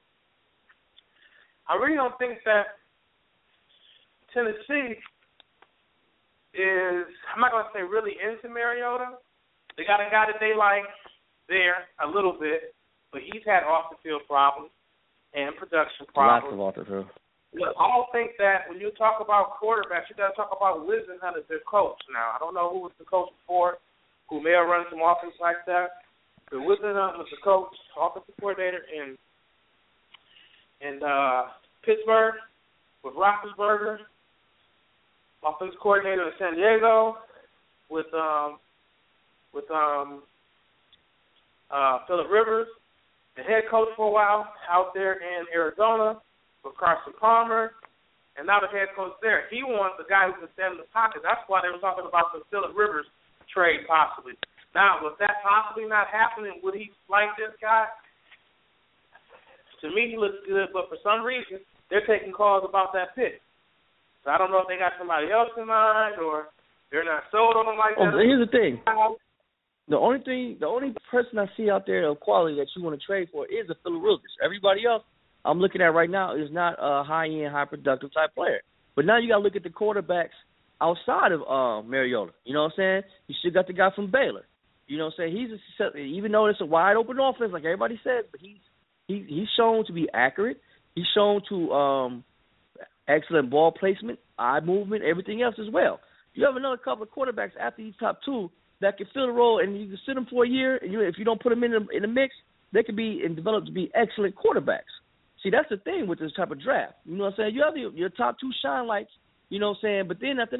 I really don't think that Tennessee is, I'm not going to say really into Mariota. They got a guy that they like there a little bit, but he's had off-the-field problems and production problems. Lots of off-the-field. Look, I don't think that when you talk about quarterbacks, you got to talk about Whisenhunt as their coach now. I don't know who was the coach before, who may have run some offense like that, but Whisenhunt was the coach, offensive coordinator in Pittsburgh with Roethlisberger, offensive coordinator in San Diego with Phillip Rivers, the head coach for a while out there in Arizona with Carson Palmer, and now the head coach there. He wants the guy who can stand in the pocket. That's why they were talking about the Phillip Rivers trade possibly. Now, with that possibly not happening, would he like this guy? To me, he looks good, but for some reason, they're taking calls about that pick. So I don't know if they got somebody else in mind or they're not sold on him like that. Here's the thing. The only person I see out there of quality that you want to trade for is a Phillip Rivers. Everybody else I'm looking at right now is not a high-end, high-productive type player. But now you got to look at the quarterbacks outside of Mariota. You know what I'm saying? You still got the guy from Baylor. You know what I'm saying? Even though it's a wide-open offense, like everybody says, but he's shown to be accurate. He's shown to excellent ball placement, eye movement, everything else as well. You have another couple of quarterbacks after these top two that can fill the role, and you can sit them for a year, and if you don't put them in the mix, they can be and develop to be excellent quarterbacks. See, that's the thing with this type of draft. You know what I'm saying? You have your top two shine lights, you know what I'm saying? But then after that,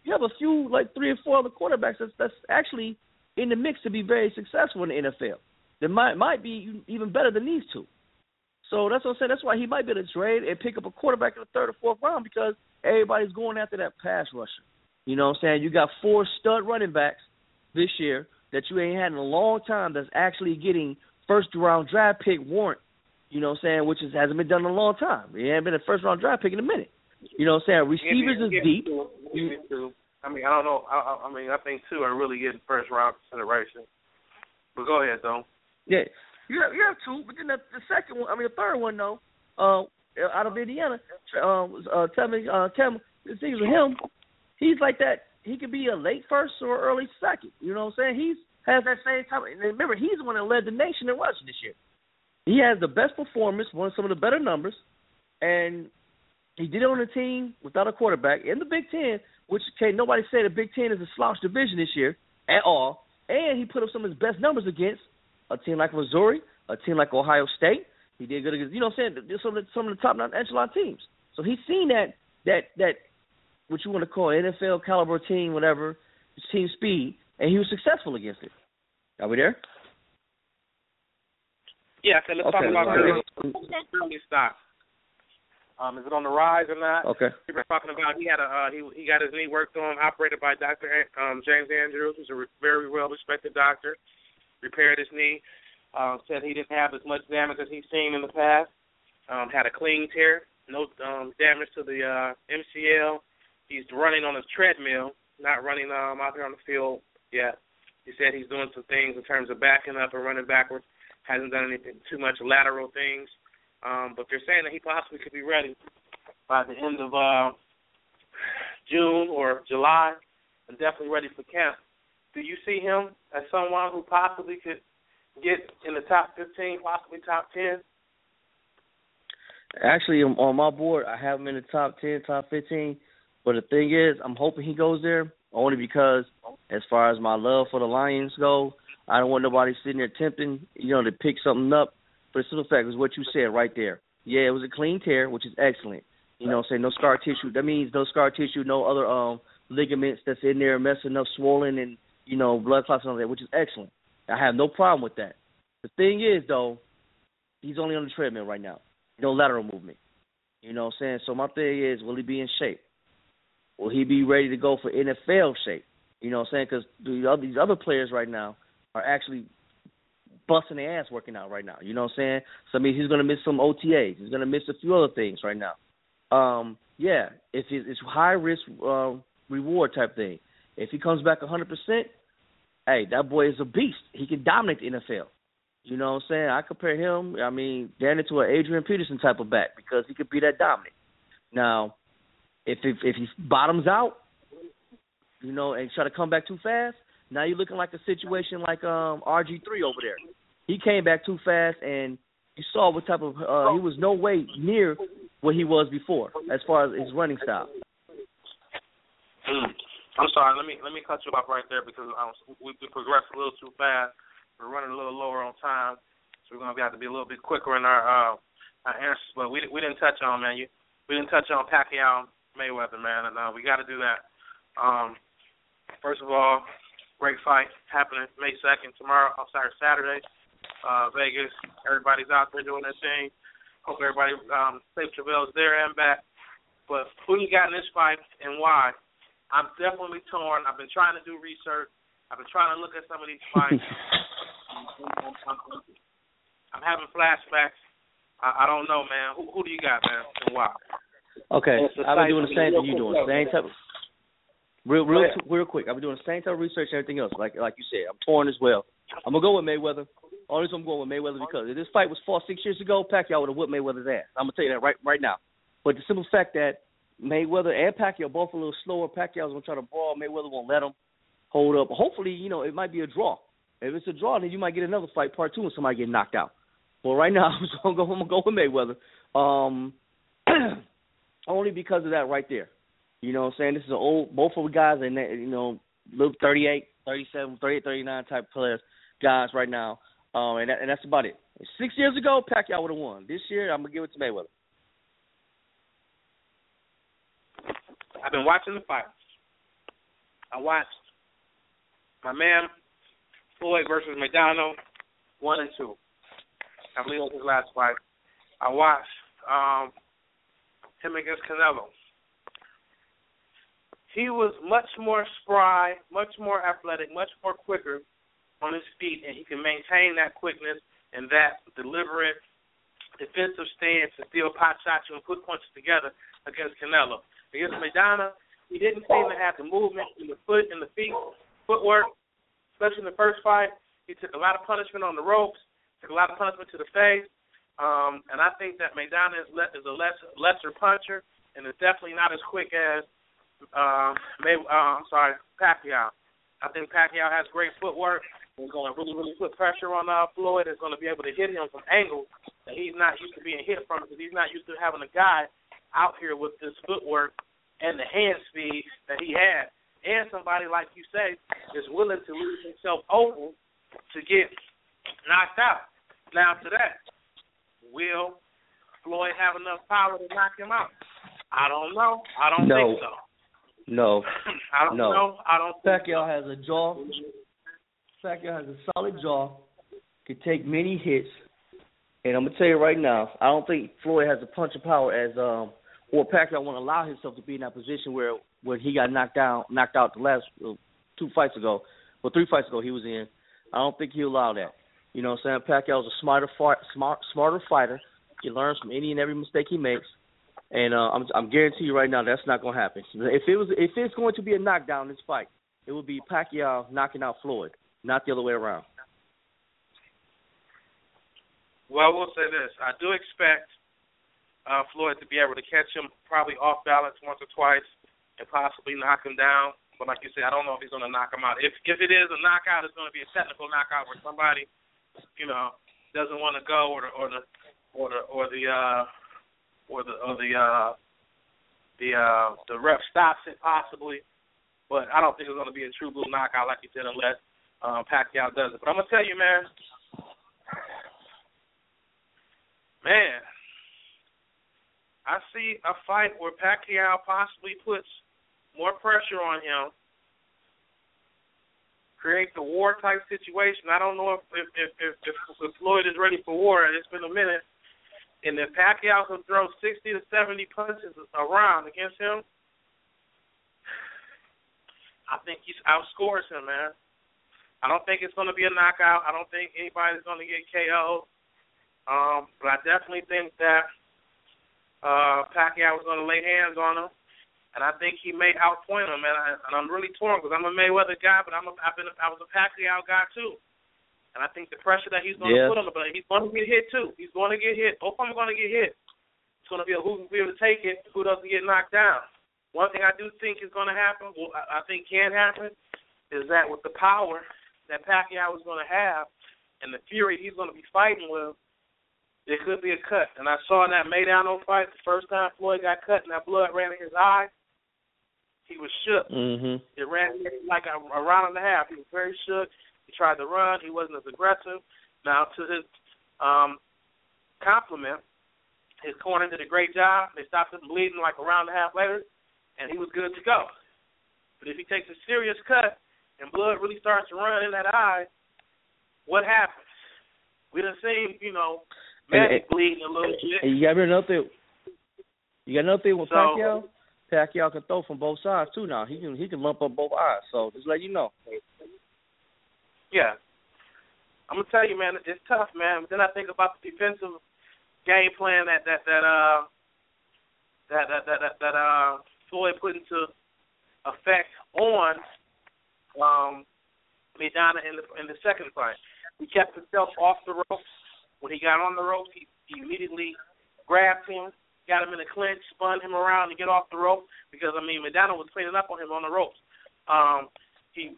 you have a few, like 3 or 4 other quarterbacks that's actually in the mix to be very successful in the NFL. That might be even better than these two. So that's what I'm saying. That's why he might be able to trade and pick up a quarterback in the 3rd or 4th round, because everybody's going after that pass rusher. You know what I'm saying? You got 4 stud running backs this year that you ain't had in a long time that's actually getting first-round draft pick warrant, you know what I'm saying, which hasn't been done in a long time. He hasn't been a first-round draft pick in a minute. You know what I'm saying? Receivers is deep. I mean, I don't know. I think 2 are really getting first-round consideration. But go ahead, though. Yeah. You have 2, but then the second one, the third one, though, out of Indiana, tell me, the thing with him, he's like that. He could be a late first or early second. You know what I'm saying? He has that same type. And remember, he's the one that led the nation in rushing this year. He has the best performance, one of some of the better numbers, and he did it on a team without a quarterback in the Big Ten, which can't nobody say the Big Ten is a slouch division this year at all. And he put up some of his best numbers against a team like Missouri, a team like Ohio State. He did good against, you know what I'm saying, some of the top echelon teams. So he's seen that what you want to call NFL caliber team, whatever, team speed, and he was successful against it. Are we there? Yeah, so let's talk about early stock. Is it on the rise or not? Okay. People are talking about he got his knee worked on, operated by Dr. James Andrews, who's a very well-respected doctor. Repaired his knee. Said he didn't have as much damage as he's seen in the past. Had a clean tear, no damage to the MCL. He's running on a treadmill, not running out there on the field yet. He said he's doing some things in terms of backing up and running backwards. Hasn't done anything too much lateral things. But they're saying that he possibly could be ready by the end of June or July and definitely ready for camp. Do you see him as someone who possibly could get in the top 15, possibly top 10? Actually, on my board, I have him in the top 10, top 15. But the thing is, I'm hoping he goes there only because as far as my love for the Lions go, I don't want nobody sitting there tempting, to pick something up. But the simple fact is what you said right there. Yeah, it was a clean tear, which is excellent. You know what I'm saying? No scar tissue. That means no scar tissue, no other ligaments that's in there messing up, swollen, and, blood clots and all that, which is excellent. I have no problem with that. The thing is, though, he's only on the treadmill right now. No lateral movement. You know what I'm saying? So my thing is, will he be in shape? Will he be ready to go for NFL shape? You know what I'm saying? Because these other players right now are actually busting their ass working out right now. You know what I'm saying? So, he's going to miss some OTAs. He's going to miss a few other things right now. If it's high-risk reward type thing. If he comes back 100%, hey, that boy is a beast. He can dominate the NFL. You know what I'm saying? I compare him, damn it, to an Adrian Peterson type of back because he could be that dominant. Now, if he bottoms out, and try to come back too fast, now you're looking like a situation like RG3 over there. He came back too fast, and you saw what type of he was no way near what he was before as far as his running style. I'm sorry. Let me cut you off right there because we progressed a little too fast. We're running a little lower on time, so we're gonna have to be a little bit quicker in our answers. But we didn't touch on we didn't touch on Pacquiao Mayweather, man, and we got to do that. First of all, great fight happening May 2nd Saturday, Vegas. Everybody's out there doing their thing. Hope everybody safe travels there and back. But who you got in this fight and why? I'm definitely torn. I've been trying to do research. I've been trying to look at some of these fights. I'm having flashbacks. I don't know, man. Who do you got, man, and why? Okay, I've been doing the same thing you're doing. Same type. Real quick. I've been doing the same type of research and everything else. Like you said, I'm torn as well. I'm gonna go with Mayweather. Only reason I'm going with Mayweather because if this fight was fought 6 years ago, Pacquiao would have whipped Mayweather's ass. I'm gonna tell you that right now. But the simple fact that Mayweather and Pacquiao both a little slower. Pacquiao's gonna try to brawl. Mayweather won't let him hold up. Hopefully, it might be a draw. If it's a draw, then you might get another fight, part 2, and somebody get knocked out. Well, right now, I'm gonna go with Mayweather. Only because of that right there. You know what I'm saying? This is both of the guys, and little 38, 37, 38, 39 type players, guys right now. And that's about it. 6 years ago, Pacquiao would have won. This year, I'm going to give it to Mayweather. I've been watching the fight. I watched my man Floyd versus Maidana 1 and 2. I believe that was his last fight. I watched him against Canelo. He was much more spry, much more athletic, much more quicker on his feet, and he can maintain that quickness and that deliberate defensive stance and still pot shot you and put punches together against Canelo. Against Maidana, he didn't seem to have the movement in the foot and the feet, footwork, especially in the first fight. He took a lot of punishment on the ropes, took a lot of punishment to the face, and I think that Maidana is a lesser puncher and is definitely not as quick as Pacquiao. I think Pacquiao has great footwork. He's going to really, really put pressure on Floyd. Is going to be able to hit him from angles that he's not used to being hit from because he's not used to having a guy out here with this footwork and the hand speed that he had. And somebody, like you say, is willing to leave himself open to get knocked out. Now to that, will Floyd have enough power to knock him out? I don't know. I don't think so. No. I don't know. I don't think Pacquiao has a jaw. Pacquiao has a solid jaw, can take many hits, and I'm gonna tell you right now, I don't think Floyd has the punching power as or Pacquiao won't allow himself to be in that position where when he got knocked out the last 3 fights ago he was in. I don't think he'll allow that. You know what I'm saying? Pacquiao's a smarter fighter. He learns from any and every mistake he makes. And I'm guaranteeing you right now that's not going to happen. If it's going to be a knockdown in this fight, it will be Pacquiao knocking out Floyd, not the other way around. Well, we'll say this. I do expect Floyd to be able to catch him probably off balance once or twice and possibly knock him down. But like you said, I don't know if he's going to knock him out. If it is a knockout, it's going to be a technical knockout where somebody, doesn't want to go or the ref stops it possibly, but I don't think it's going to be a true blue knockout like you said unless Pacquiao does it. But I'm gonna tell you, man, I see a fight where Pacquiao possibly puts more pressure on him, creates a war type situation. I don't know if Floyd is ready for war. It's been a minute. And if Pacquiao can throw 60 to 70 punches around against him, I think he outscores him, man. I don't think it's going to be a knockout. I don't think anybody's going to get KO'd. But I definitely think that Pacquiao is going to lay hands on him. And I think he may outpoint him. And I'm really torn because I'm a Mayweather guy, but I was a Pacquiao guy too. And I think the pressure that he's going to put on him, but he's going to get hit too. He's going to get hit. Both of them are going to get hit. It's going to be who can be able to take it, who doesn't get knocked down. One thing I do think is going to happen, I think can happen, is that with the power that Pacquiao is going to have and the fury he's going to be fighting with, it could be a cut. And I saw in that Maidana fight, the first time Floyd got cut and that blood ran in his eye, he was shook. Mm-hmm. It ran like a round and a half. He was very shook. He tried to run. He wasn't as aggressive. Now, to his compliment, his corner did a great job. They stopped him bleeding like a round and a half later, and he was good to go. But if he takes a serious cut and blood really starts to run in that eye, what happens? We done seen, Magic bleeding a little bit. And you got another thing. With Pacquiao? Pacquiao can throw from both sides too now. He can lump up both eyes. So just let you know. Yeah. I'm gonna tell you, man, it's tough, man. But then I think about the defensive game plan that Floyd put into effect on Maidana in the second fight. He kept himself off the ropes. When he got on the ropes, he immediately grabbed him, got him in a clinch, spun him around to get off the rope because Maidana was cleaning up on him on the ropes. He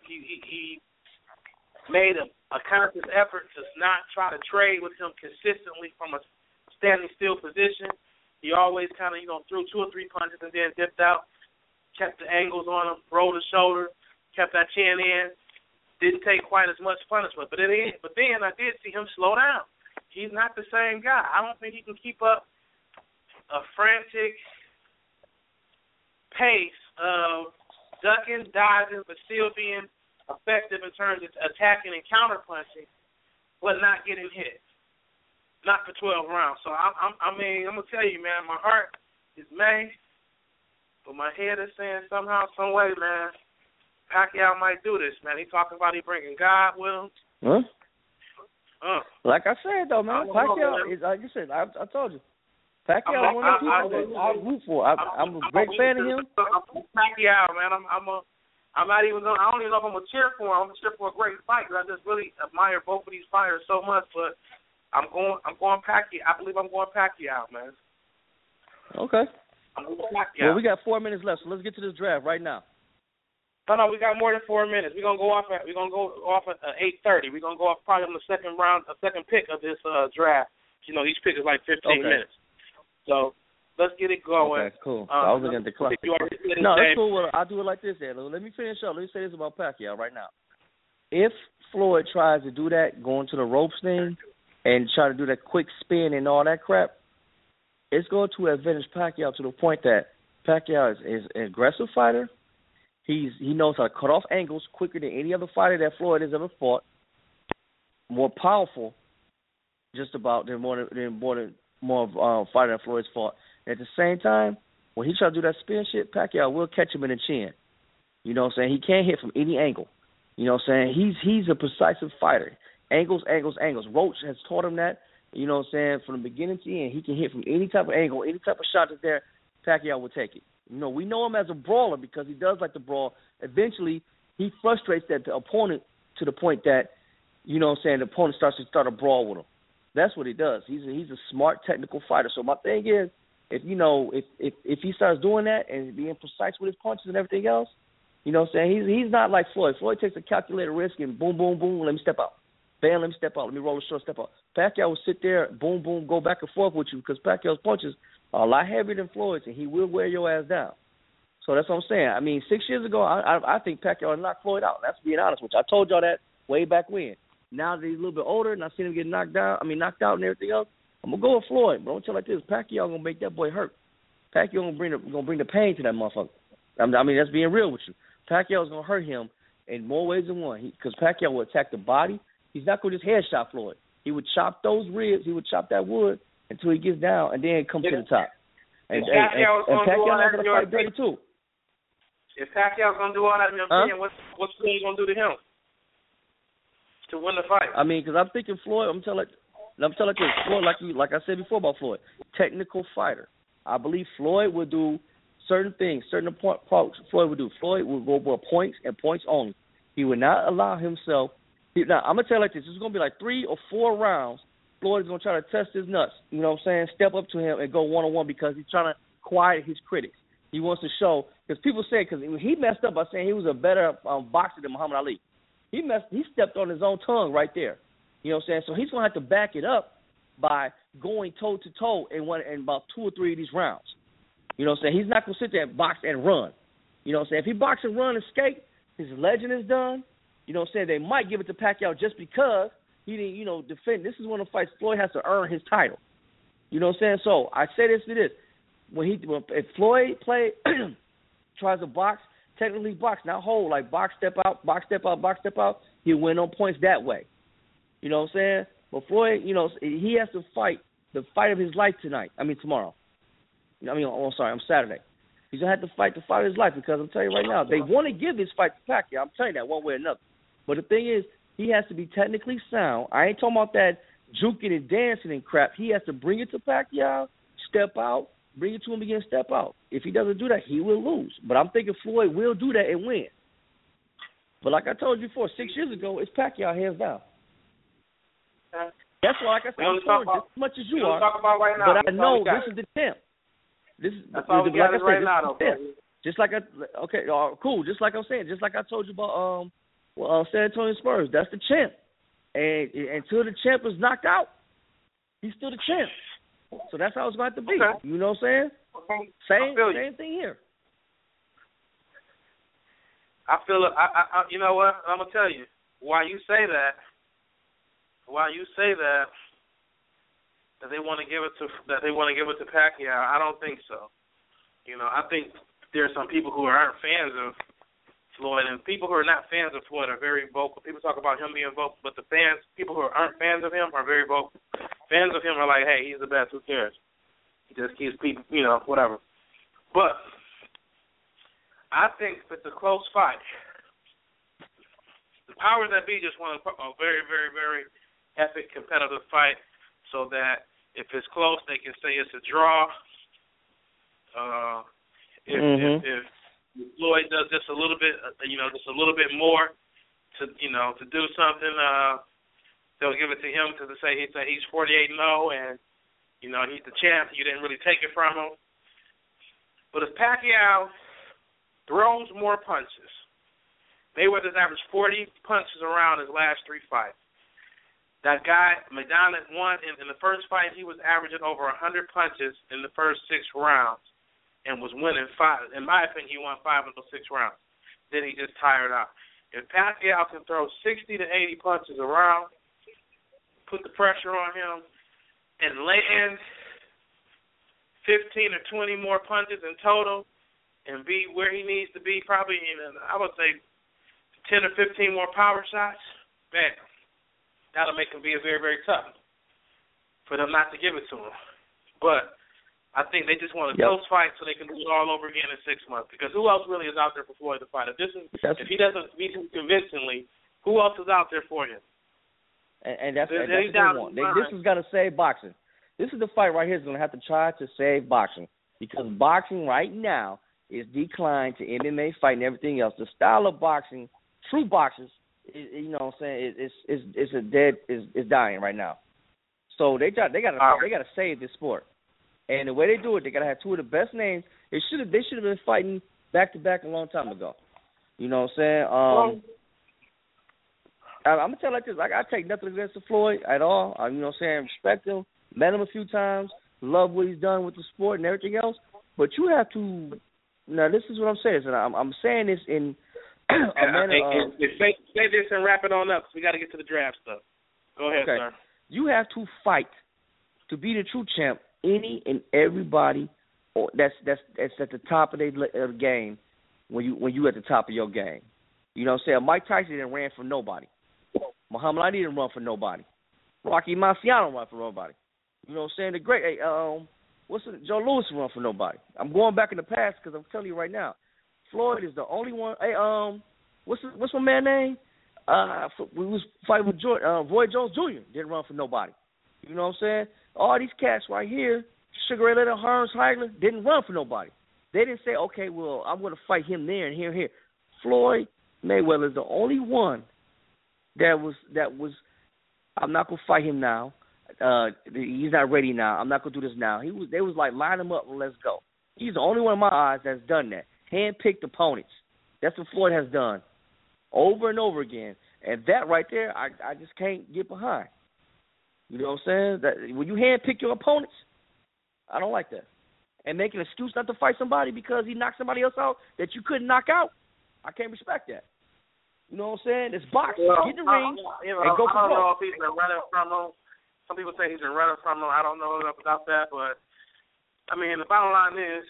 made a conscious effort to not try to trade with him consistently from a standing still position. He always kind of, threw 2 or 3 punches and then dipped out, kept the angles on him, rolled his shoulder, kept that chin in, didn't take quite as much punishment. But then I did see him slow down. He's not the same guy. I don't think he can keep up a frantic pace of ducking, dodging, but still being effective in terms of attacking and counterpunching, but not getting hit. Not for 12 rounds. So, I'm going to tell you, man, my heart is May, but my head is saying somehow, some way, man, Pacquiao might do this, man. He talking about he bringing God with him. Huh? Like I said, though, man, Pacquiao is, like you said, I told you, Pacquiao is one of the people that I root for. I'm a great fan of him. Pacquiao, man, I'm not even going. I don't even know if I'm gonna cheer for him. I'm gonna cheer for a great fight because I just really admire both of these fighters so much. But I'm going Pacquiao. I believe I'm going Pacquiao, man. Okay. I'm going Pacquiao. Well, we got 4 minutes left, so let's get to this draft right now. No, we got more than 4 minutes. We're gonna go off at 8:30. We're gonna go off probably on the second pick of this draft. You know, each pick is like 15 minutes. So let's get it going. Okay, cool. I was looking at the clock. No, that's cool. Well, I'll do it like this, Ed. Let me finish up. Let me say this about Pacquiao right now. If Floyd tries to do that, going to the ropes thing, and try to do that quick spin and all that crap, it's going to advantage Pacquiao to the point that Pacquiao is an aggressive fighter. He knows how to cut off angles quicker than any other fighter that Floyd has ever fought. More powerful, just about than more fighter that Floyd's fought. At the same time, when he tries to do that spin shit, Pacquiao will catch him in the chin. You know what I'm saying? He can't hit from any angle. You know what I'm saying? He's a precise fighter. Angles. Roach has taught him that. You know what I'm saying? From the beginning to the end, he can hit from any type of angle, any type of shot that's there. Pacquiao will take it. You know, we know him as a brawler because he does like to brawl. Eventually, he frustrates the opponent to the point that, you know what I'm saying, the opponent starts a brawl with him. That's what he does. He's a smart technical fighter. So my thing is, if he starts doing that and being precise with his punches and everything else, you know what I'm saying, he's not like Floyd. Floyd takes a calculated risk and boom, boom, boom, let me step out. Bam, let me step out. Let me roll the short, step out. Pacquiao will sit there, boom, boom, go back and forth with you because Pacquiao's punches are a lot heavier than Floyd's, and he will wear your ass down. So that's what I'm saying. I mean, 6 years ago, I think Pacquiao knocked Floyd out. That's being honest with you. I told y'all that way back when. Now that he's a little bit older and I seen him get knocked out and everything else, I'm going to go with Floyd. But I'm going to tell you like this, Pacquiao going to make that boy hurt. Pacquiao going to bring the pain to that motherfucker. I mean, that's being real with you. Pacquiao is going to hurt him in more ways than one because Pacquiao will attack the body. He's not going to just headshot Floyd. He would chop those ribs. He would chop that wood until he gets down and then come to the top. And Pacquiao's going to fight dirty too. If Pacquiao's going to do all that in your opinion, what's Floyd going to do to him to win the fight? I mean, because I'm thinking Floyd, I'm telling this, Floyd, like I said before about Floyd, technical fighter. I believe Floyd will do certain things, certain approach Floyd will do. Floyd will go for points and points only. He will not allow himself. Now, I'm going to tell you like this. It's going to be like 3 or 4 rounds. Floyd is going to try to test his nuts. You know what I'm saying? Step up to him and go one-on-one because he's trying to quiet his critics. He wants to show, because people say, because he messed up by saying he was a better boxer than Muhammad Ali. He stepped on his own tongue right there. You know what I'm saying? So he's going to have to back it up by going toe-to-toe in about 2 or 3 of these rounds. You know what I'm saying? He's not going to sit there and box and run. You know what I'm saying? If he box and run and skate, his legend is done. You know what I'm saying? They might give it to Pacquiao just because he didn't, defend. This is one of the fights Floyd has to earn his title. You know what I'm saying? So I say this to this. If Floyd tries to box, technically box, not hold, like box, step out, he'll win on points that way. You know what I'm saying? But Floyd, he has to fight the fight of his life tomorrow. On Saturday. He's going to have to fight the fight of his life because I'm telling you right now, they want to give this fight to Pacquiao. I'm telling you that one way or another. But the thing is, he has to be technically sound. I ain't talking about that juking and dancing and crap. He has to bring it to Pacquiao, step out, bring it to him again, step out. If he doesn't do that, he will lose. But I'm thinking Floyd will do that and win. But like I told you before, 6 years ago, it's Pacquiao hands down. That's why, like I said, I'm just as much as you are. Right now, but I know this is the champ. That's all we got right now, though. Just like cool. Just like I'm saying, just like I told you about San Antonio Spurs. That's the champ, and until the champ is knocked out, he's still the champ. So that's how it's going to have to be. Okay. You know what I'm saying? Okay. Same thing here. I feel it. I you know what? I'm gonna tell you why you say that. That they want to give it to Pacquiao. I don't think so. I think there are some people who aren't fans Floyd, and people who are not fans of Floyd are very vocal. People talk about him being vocal, but the fans, people who aren't fans of him, are very vocal. Fans of him are like, hey, he's the best. Who cares? He just keeps people, whatever. But I think if it's a close fight, the powers that be just want a very, very, very epic competitive fight, so that if it's close, they can say it's a draw. If Floyd does just a little bit, just a little bit more to do something, they'll give it to him to say he's 48-0 and he's the champ. You didn't really take it from him. But if Pacquiao throws more punches, Mayweather's averaged 40 punches around his last 3 fights. That guy, McDonald, won in the first fight. He was averaging over 100 punches in the first 6 rounds and was winning 5. In my opinion, he won 5 of those 6 rounds. Then he just tired out. If Pacquiao can throw 60 to 80 punches around, put the pressure on him, and land 15 or 20 more punches in total and be where he needs to be, probably, I would say 10 or 15 more power shots, man, that'll make him be very, very tough for them not to give it to him. But I think they just want a close fight so they can do it all over again in 6 months. Because who else really is out there for Floyd to fight? If he doesn't beat him convincingly, who else is out there for him? And that's what they want. This has got to save boxing. This is the fight right here that's going to have to try to save boxing, because boxing right now is declined to MMA fight and everything else. The style of boxing, true boxers, is dying right now. So they got to save this sport. And the way they do it, they got to have 2 of the best names. They should have been fighting back to back a long time ago. You know what I'm saying? I'm gonna tell you like this: I take nothing against Floyd at all. You know what I'm saying? Respect him, met him a few times, love what he's done with the sport and everything else. But you have to. Now, this is what I'm saying. I'm saying this in a manner. Say this and wrap it on up, because we got to get to the draft stuff. Go ahead, sir. You have to fight to be the true champ. Any and everybody that's at the top of their game when you at the top of your game. You know what I'm saying? Mike Tyson didn't ran for nobody. Muhammad Ali didn't run for nobody. Rocky Marciano run for nobody. You know what I'm saying? The great Joe Louis run for nobody. I'm going back in the past because I'm telling you right now, Floyd is the only one. Hey, what's my man's name? We was fighting with Roy Jones Jr. Didn't run for nobody. You know what I'm saying? All these cats right here, Sugar Ray Leonard, Hearns Heigler, didn't run for nobody. They didn't say, okay, well, I'm going to fight him there and here and here. Floyd Mayweather is the only one that was. I'm not going to fight him now. He's not ready now. I'm not going to do this now. They was like, line him up and let's go. He's the only one in my eyes that's done that. Hand-picked opponents. That's what Floyd has done over and over again. And that right there, I just can't get behind. You know what I'm saying? That when you handpick your opponents, I don't like that. And make an excuse not to fight somebody because he knocked somebody else out that you couldn't knock out, I can't respect that. You know what I'm saying? It's boxing. Get in the ring and go for I don't know if he's been running from him. Some people say he's been running from him. I don't know about that, but I mean, the bottom line is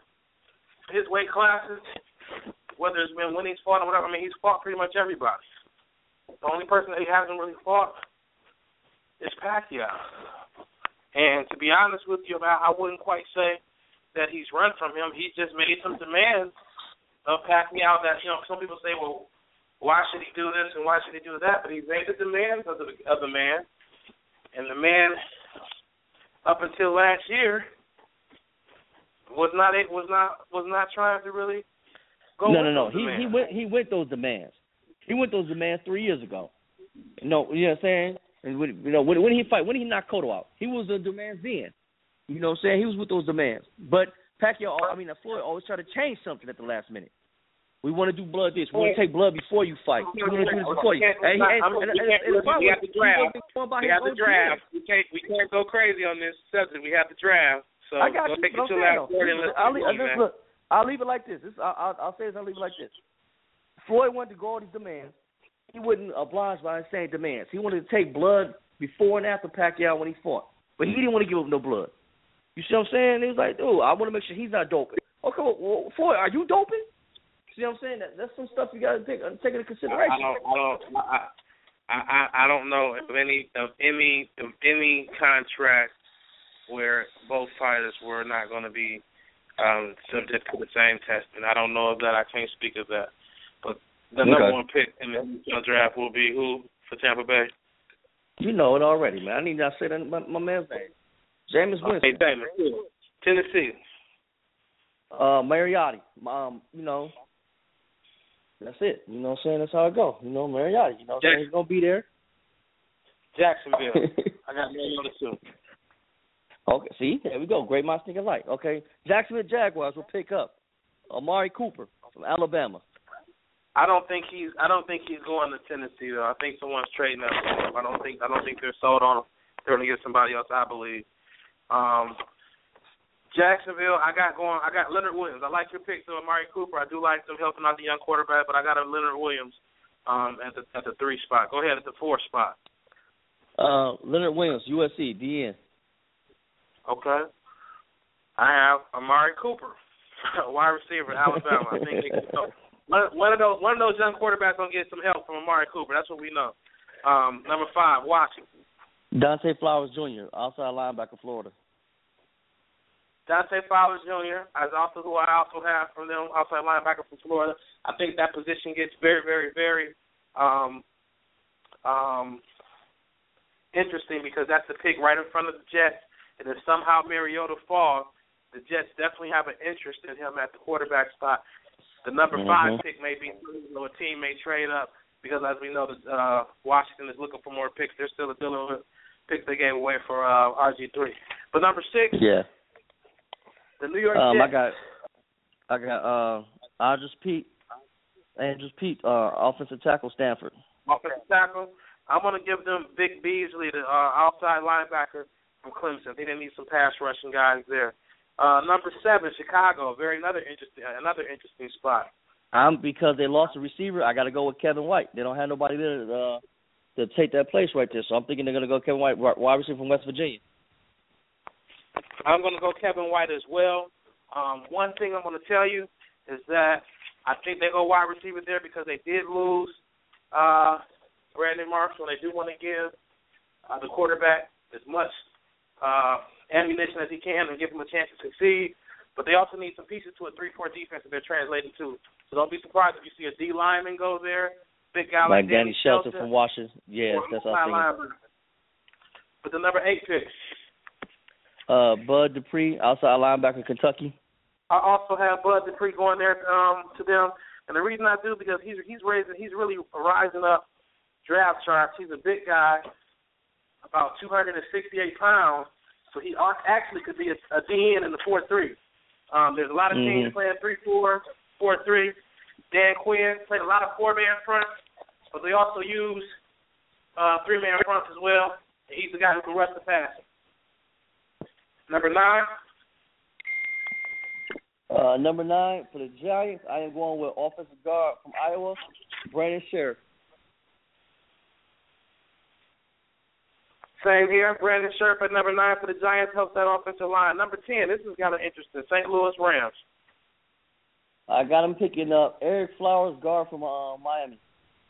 his weight classes, whether it's been when he's fought or whatever. I mean, he's fought pretty much everybody. The only person that he hasn't really fought is Pacquiao. And to be honest with you, I wouldn't quite say that he's run from him. He just made some demands of Pacquiao that, some people say, well, why should he do this and why should he do that? But he made the demands of the man. And the man, up until last year, was not trying to really go. No. He went those demands. He went those demands 3 years ago. No, you know what I'm saying? And when he knocked Cotto out, he was the demands then. You know what I'm saying? He was with those demands. But Floyd always try to change something at the last minute. We want to do blood this. We want to take blood before you fight. We want to do this before you. We have the draft. We have the draft. We can't go crazy on this subject. We have the draft. So I got you. I'll leave it like this. I'll say this. I'll leave it like this. Floyd wanted to go all these demands. He wouldn't oblige by saying demands. He wanted to take blood before and after Pacquiao when he fought. But he didn't want to give up no blood. You see what I'm saying? He was like, dude, I want to make sure he's not doping. Okay, well, Floyd, are you doping? see what I'm saying? That's some stuff you got to take into consideration. I don't know of any contract where both fighters were not going to be subject to the same testing. I don't know of that. I can't speak of that. But the number one pick in the draft will be who for Tampa Bay? You know it already, man. I need to say that my man's name. Jameis Winston. Hey, Jameis. Tennessee. Mariotti. You know, that's it. You know what I'm saying? That's how it go. You know, Mariotti. You know what I'm saying? He's going to be there. Jacksonville. I got Mariota too. Okay, see? There we go. Great minds think alike. Okay. Jacksonville Jaguars will pick up Amari Cooper from Alabama. I don't think he's going to Tennessee though. I think someone's trading up for him. I don't think they're sold on him. They're going to get somebody else, I believe. Jacksonville, I got Leonard Williams. I like your pick to Amari Cooper. I do like them helping out the young quarterback, but I got a Leonard Williams at the 3 spot. Go ahead at the 4 spot. Leonard Williams, USC, DN. Okay. I have Amari Cooper, wide receiver, Alabama. I think they can go. One of those young quarterbacks gonna get some help from Amari Cooper. That's what we know. Number 5, Washington. Dante Flowers Jr., outside linebacker, Florida. Dante Flowers Jr. is also who I also have from them, outside linebacker from Florida. I think that position gets very, very, very interesting because that's the pick right in front of the Jets. And if somehow Mariota falls, the Jets definitely have an interest in him at the quarterback spot. The number 5 pick may be a team may trade up because, as we know, Washington is looking for more picks. They're still dealing with picks they gave away for RG3. But number 6, the New York Jets. I got Andrews Pete, offensive tackle, Stanford. Offensive tackle. I'm going to give them Vic Beasley, the outside linebacker from Clemson. They didn't need some pass rushing guys there. Number 7, Chicago. Another interesting spot. Because they lost a receiver, I got to go with Kevin White. They don't have nobody there to take that place right there. So I'm thinking they're going to go Kevin White, wide receiver from West Virginia. I'm going to go Kevin White as well. One thing I'm going to tell you is that I think they go wide receiver there because they did lose Brandon Marshall. They do want to give the quarterback as much ammunition as he can and give him a chance to succeed. But they also need some pieces to a 3-4 defense that they're translating to. So don't be surprised if you see a D lineman go there, big guy like Danny Shelton from Washington. Yeah, that's what I'm thinking. But the number 8 pick. Bud Dupree, outside linebacker, Kentucky. I also have Bud Dupree going there to them. And the reason I do because he's really rising up draft charts. He's a big guy, about 268 pounds. So he actually could be a DN in the 4-3. There's a lot of teams playing 3-4, 4-3. Dan Quinn played a lot of 4-man fronts, but they also use 3-man fronts as well. And he's the guy who can rush the passer. Number 9. Number 9 for the Giants, I am going with offensive guard from Iowa, Brandon Sheriff. Same here. Brandon Sheriff at number 9 for the Giants helps that offensive line. Number 10, this is kind of interesting. St. Louis Rams. I got him picking up Eric Flowers, guard from Miami.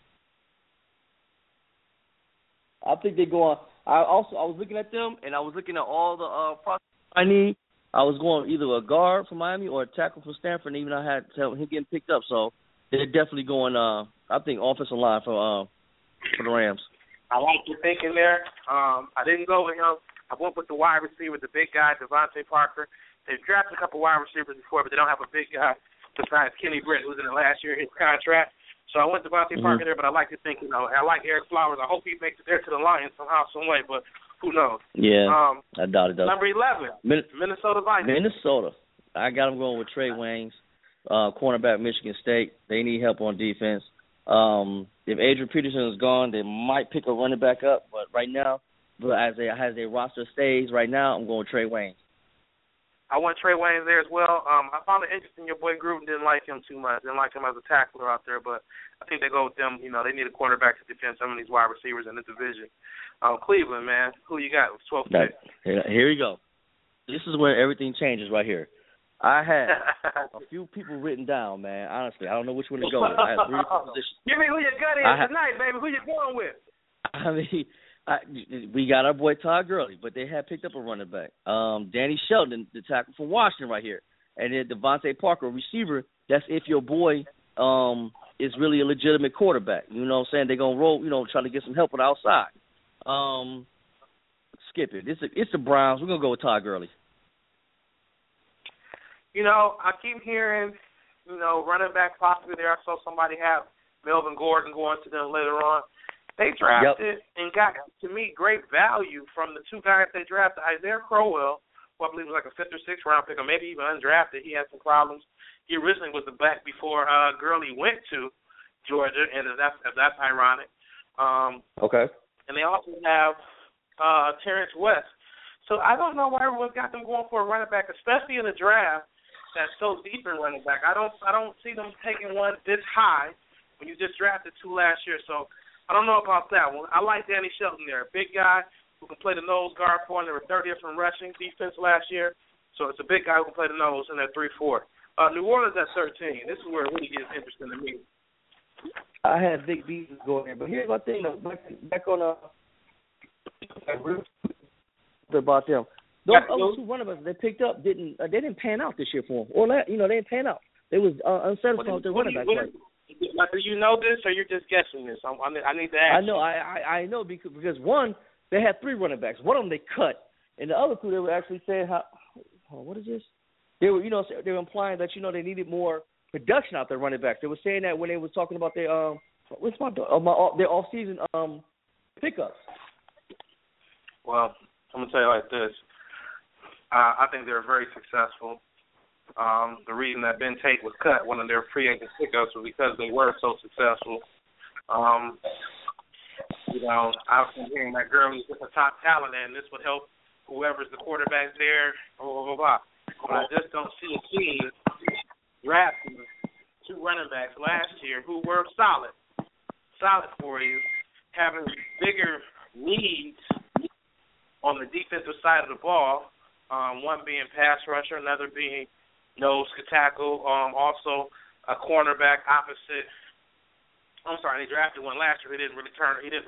I think they're going. I was looking at them, and I was looking at all the prospects I need. I was going either a guard from Miami or a tackle from Stanford, and even I had him getting picked up. So they're definitely going. I think offensive line for the Rams. I like your thinking there. I didn't go with him. I went with the wide receiver, the big guy, Devontae Parker. They've drafted a couple wide receivers before, but they don't have a big guy besides Kenny Britt, who's in the last year of his contract. So I went Devontae Parker there, but I like to think, I like Eric Flowers. I hope he makes it there to the Lions somehow, some way, but who knows? Yeah, I doubt it does. Number 11, Minnesota Vikings. Minnesota. I got them going with Trey Waynes, cornerback, Michigan State. They need help on defense. If Adrian Peterson is gone, they might pick a running back up, but right now, as their roster stays right now, I'm going with Trey Waynes. I want Trey Waynes there as well. I found it interesting your boy Gruden didn't like him too much, didn't like him as a tackler out there, but I think they go with them. They need a quarterback to defend some of these wide receivers in the division. Cleveland, man, who you got? 12th pick. Here we go. This is where everything changes right here. I had a few people written down, man. Honestly, I don't know which one to go with. I had 3 positions. Give me who your gut is tonight, baby. Who you going with? I mean, we got our boy Todd Gurley, but they had picked up a running back. Danny Shelton, the tackle from Washington right here. And then Devontae Parker, a receiver. That's if your boy is really a legitimate quarterback. You know what I'm saying? They're going to roll, try to get some help on the outside. Skip it. It's the Browns. We're going to go with Todd Gurley. I keep hearing, running back possibly there. I saw somebody have Melvin Gordon going to them later on. They drafted and got, to me, great value from the 2 guys they drafted. Isaiah Crowell, who I believe was like a 5th or 6th round pick, or maybe even undrafted. He had some problems. He originally was the back before Gurley went to Georgia, and that's ironic. Okay. And they also have Terrence West. So I don't know why everyone got them going for a running back, especially in the draft that's so deep in running back. I don't see them taking one this high when you just drafted 2 last year. So I don't know about that one. I like Danny Shelton there, a big guy who can play the nose guard for him. There were 30th in rushing defense last year. So it's a big guy who can play the nose in that 3-4. New Orleans at 13. This is where it really gets interesting to me. I had Vic Beasley going there, but here's my thing though. Back on about them. Those other 2 running backs they picked up they didn't pan out this year for them. Or they didn't pan out. They was unsatisfied with their running back play. Do you know this, or you're just guessing this? I need to ask. I know. I know because one, they had 3 running backs. One of them they cut, and the other 2 they were actually saying what is this? They were they were implying that they needed more production out there running backs. They were saying that when they were talking about their their off season pickups. Well, I'm gonna tell you like this. I think they're very successful. The reason that Ben Tate was cut, one of their free agent pickups, was because they were so successful. I've been hearing that Gurley's just a top talent, and this would help whoever's the quarterback there, blah, blah, blah. But I just don't see a team drafting 2 running backs last year who were solid for you, having bigger needs on the defensive side of the ball, one being pass rusher, another being nose tackle, also a cornerback opposite. I'm sorry, they drafted one last year. He didn't really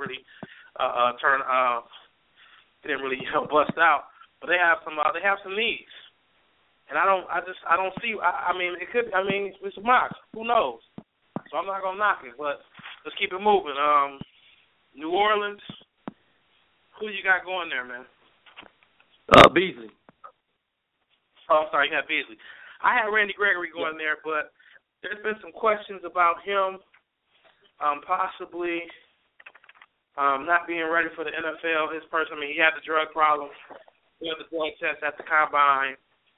bust out. But they have some needs, and I don't see. I mean, it could. I mean, it's a mock. Who knows? So I'm not gonna knock it, but let's keep it moving. New Orleans. Who you got going there, man? Beasley. Oh, I'm sorry, you got Beasley. I had Randy Gregory going there, but there's been some questions about him possibly not being ready for the NFL. His person, he had the drug problem. He had the drug test at the combine.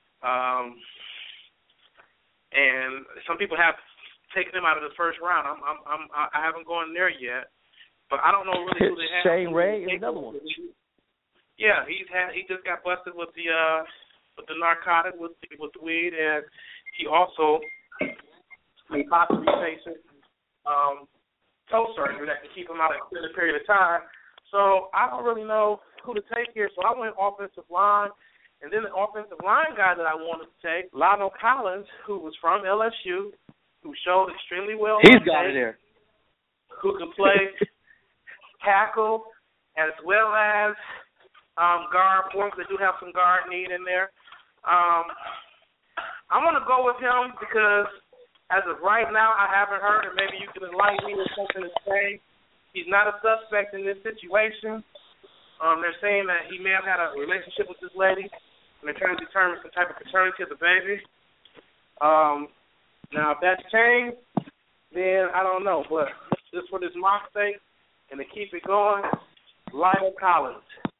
And some people have taken him out of the first round. I haven't gone there yet. But I don't know really who they have. Shane Ray is another one. Yeah, he just got busted with the narcotic with the weed, and he also may possibly facing toe surgery that can keep him out a extended period of time. So I don't really know who to take here. So I went offensive line, and then the offensive line guy that I wanted to take, Lionel Collins, who was from LSU, who showed extremely well. He's got it there. Who can play tackle as well as guard points. They do have some guard need in there. I'm going to go with him because as of right now, I haven't heard, and maybe you can enlighten me with something to say. He's not a suspect in this situation. They're saying that he may have had a relationship with this lady, and they're trying to determine some type of paternity of the baby. Now, if that's changed, then I don't know. But just for this mock sake, and to keep it going, Lionel Collins,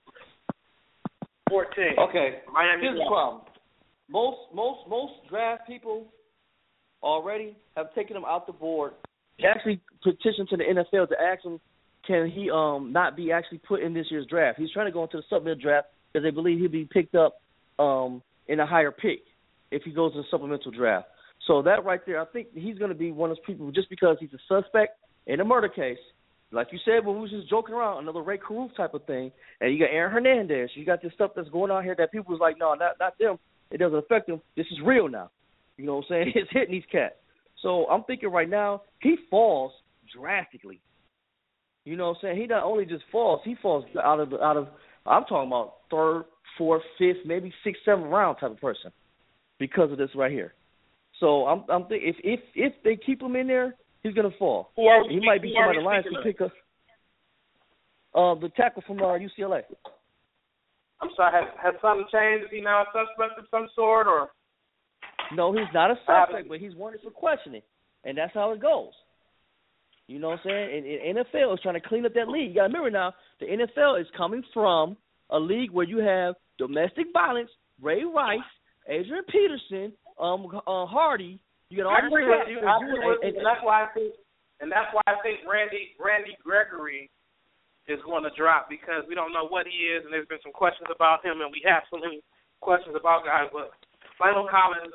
14. Okay, here's the problem. Most draft people already have taken him out the board. They actually petitioned to the NFL to ask him, can he not be actually put in this year's draft? He's trying to go into the supplemental draft because they believe he'll be picked up in a higher pick if he goes to the supplemental draft. So that right there, I think he's going to be one of those people just because he's a suspect in a murder case. Like you said, when we was just joking around, another Ray Caruth type of thing. And you got Aaron Hernandez. You got this stuff that's going on here that people was like, no, not them. it doesn't affect him. This is real now. You know what I'm saying? It's hitting these cats. So I'm thinking right now, he falls drastically. You know what I'm saying? He not only just falls, he falls out of I'm talking about third, fourth, fifth, maybe sixth, seventh round type of person because of this right here. So I'm thinking if they keep him in there, he's gonna fall. He might be somebody the Lions can pick up. The tackle from UCLA. I'm sorry. Has something changed? Is he now a suspect of some sort, or? No, he's not a suspect, but he's wanted for questioning, and that's how it goes. You know what I'm saying? And NFL is trying to clean up that league. You got to remember now, the NFL is coming from a league where you have domestic violence, Ray Rice, Adrian Peterson, Hardy. You got all and that's why I think Randy Gregory is going to drop, because we don't know what he is, and there's been some questions about him, and we have so many questions about guys. But Lionel Collins,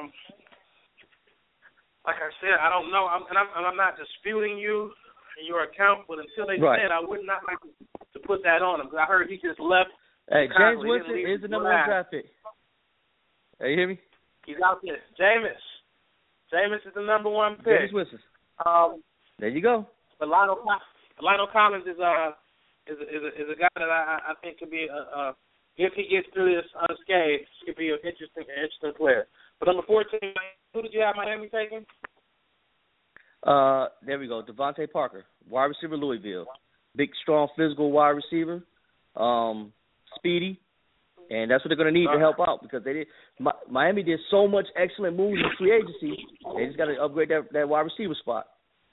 like I said, I don't know, and I'm not disputing you and your account, but until they said, I would not like to put that on him, because I heard he just left. Hey, James Winston is the number 1 draft pick. Hey, you hear me? He's out there. Jameis is the number 1 pick. James Winston. There you go. But Lionel Collins is a guy that I think could be if he gets through this unscathed, could be an interesting player. But number 14, who did you have Miami taking? There we go. Devontae Parker, wide receiver, Louisville. Big, strong, physical wide receiver. Speedy. And that's what they're going to need to help out, because Miami did so much excellent moves in free agency. They just got to upgrade that wide receiver spot.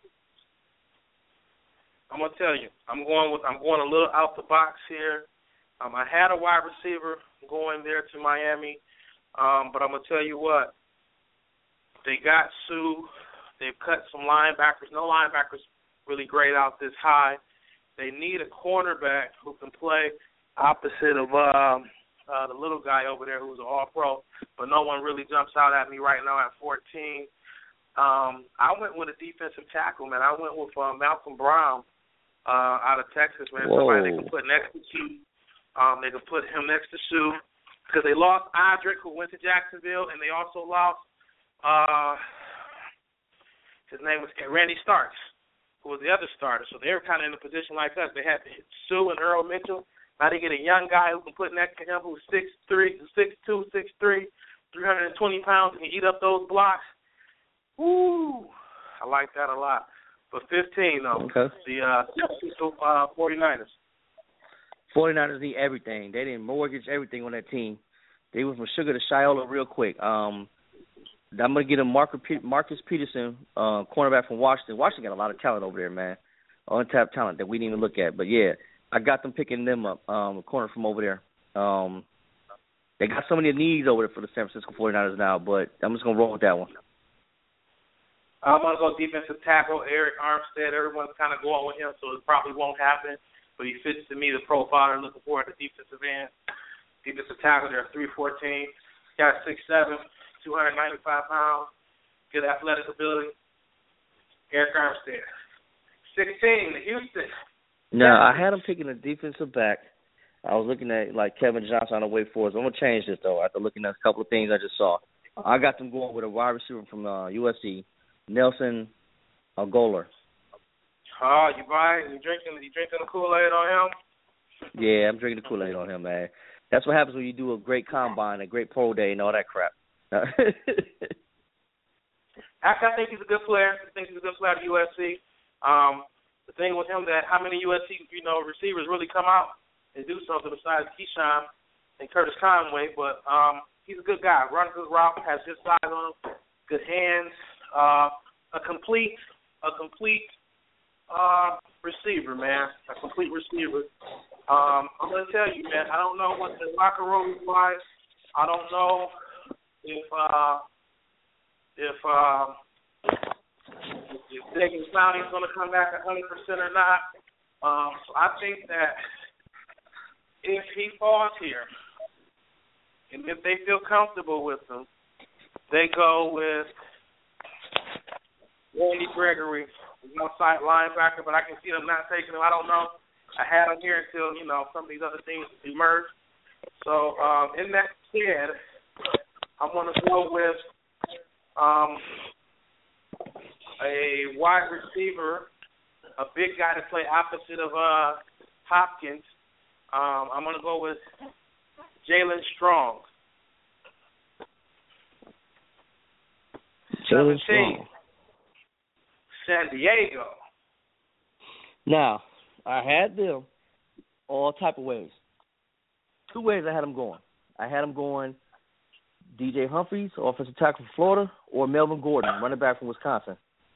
I'm going to tell you, I'm going a little out the box here. I had a wide receiver going there to Miami. But I'm going to tell you what, they got Sue. They've cut some linebackers. No linebackers really grade out this high. They need a cornerback who can play opposite of the little guy over there who's an all-pro, but no one really jumps out at me right now at 14. I went with a defensive tackle, man. I went with Malcolm Brown out of Texas, man. Whoa. Somebody they can put next to Sue. They can put him next to Sue. Because they lost Odrick, who went to Jacksonville, and they also lost, his name was Randy Starks, who was the other starter. So they were kind of in a position like us. They had Sue and Earl Mitchell. Now they get a young guy who can put next to him who's 6'3", 6'2", 6'3", 320 pounds, and can eat up those blocks. Woo! I like that a lot. But 15, though, the 49ers. 49ers need everything. They didn't mortgage everything on that team. They went from Sugar to Shiola real quick. I'm going to get a Marcus Peterson, cornerback from Washington. Washington got a lot of talent over there, man. Untapped talent that we didn't even look at. But, yeah, I got them picking them up, a corner from over there. They got so many needs over there for the San Francisco 49ers now, but I'm just going to roll with that one. I'm going to go defensive tackle, Eric Armstead. Everyone's kind of going with him, so it probably won't happen. But he fits to me the profile I'm looking for at the defensive end. Defensive tackle, they're 3'14", got 6'7", 295 pounds, good athletic ability. Eric Armstead. 16, Houston. No, I had him picking a defensive back. I was looking at like Kevin Johnson on the way forward. I'm going to change this, though, after looking at a couple of things I just saw. I got them going with a wide receiver from USC, Nelson Aguilar. Oh, you drinking the Kool-Aid on him? Yeah, I'm drinking the Kool-Aid on him, man. That's what happens when you do a great combine, a great pro day, and all that crap. I think he's a good player. I think he's a good player at USC. The thing with him that how many USC receivers really come out and do something besides Keyshawn and Curtis Conway, but he's a good guy. Runs his route, has good size on him, good hands, a complete receiver, man. A complete receiver. I'm going to tell you, man, I don't know what the locker room is like. I don't know if Dagan Clowney's going to come back 100% or not. So I think that if he falls here, and if they feel comfortable with him, they go with Randy Gregory, outside linebacker, but I can see them not taking him. I don't know. I had him here until, some of these other things emerged. So, in that said, I'm going to go with a wide receiver, a big guy to play opposite of Hopkins. I'm going to go with Jalen Strong. Jalen Strong. San Diego. Now, I had them all type of ways. 2 ways I had them going. I had them going DJ Humphries, offensive tackle from Florida, or Melvin Gordon, running back from Wisconsin.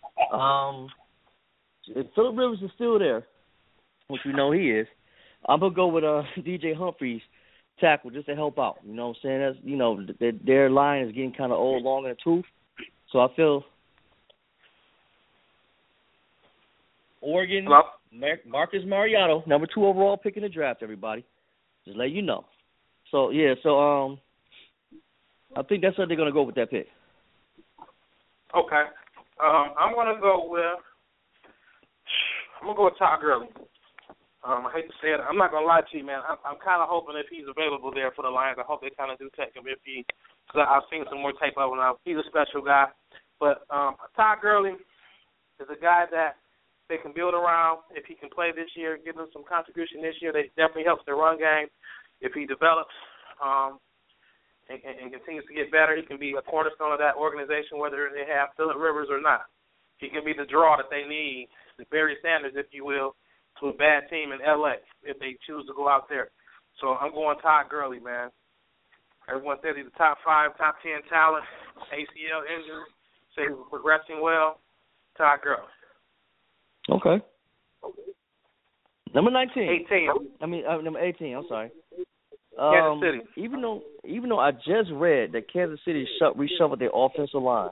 If Phillip Rivers is still there, which we know he is, I'm going to go with DJ Humphries, tackle, just to help out. You know what I'm saying? That's, their line is getting kind of old, long in the tooth. So I feel Oregon, Marcus Mariota, number 2 overall pick in the draft, everybody. Just let you know. So, I think that's what they're going to go with that pick. Okay. I'm going to go with Todd Gurley. I hate to say it. I'm not going to lie to you, man. I'm kind of hoping if he's available there for the Lions, I hope they kind of do take him because I've seen some more tape of him now. He's a special guy. But Todd Gurley is a guy that they can build around. If he can play this year, give them some contribution this year, that definitely helps their run game. If he develops and continues to get better, he can be a cornerstone of that organization, whether they have Phillip Rivers or not. He can be the draw that they need, the Barry Sanders, if you will, to a bad team in L.A. if they choose to go out there. So I'm going Todd Gurley, man. Everyone says he's a top 5, top 10 talent, ACL injury, say he's progressing well. Todd Gurley. Okay. Number 19. 18. Number 18. I'm sorry. Kansas City. Even though I just read that Kansas City reshuffled their offensive line,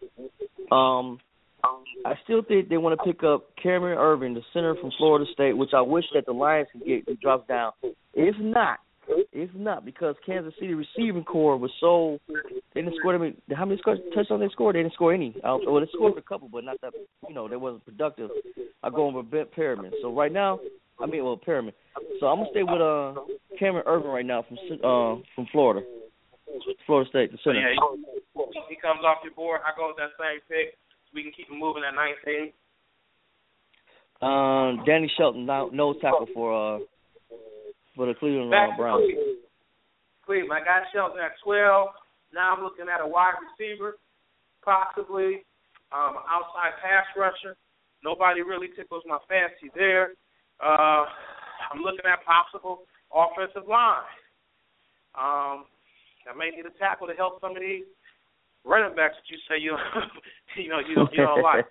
I still think they want to pick up Cameron Irvin, the center from Florida State, which I wish that the Lions could get to drop down. If not, because Kansas City receiving core was so they didn't score. How many touchdowns they scored? They didn't score any. Well, they scored a couple, but not that. They wasn't productive. I go with Ben Perriman. So right now, Perriman. So I'm gonna stay with Cameron Irvin right now from Florida State, the center. Yeah, he comes off your board. I go with that same pick. We can keep him moving at 19. Danny Shelton, nose tackle for the Cleveland Browns. Cleveland. I got Shelton at 12. Now I'm looking at a wide receiver, possibly outside pass rusher. Nobody really tickles my fancy there. I'm looking at possible offensive line. I may need a tackle to help some of these running backs that you say you don't like.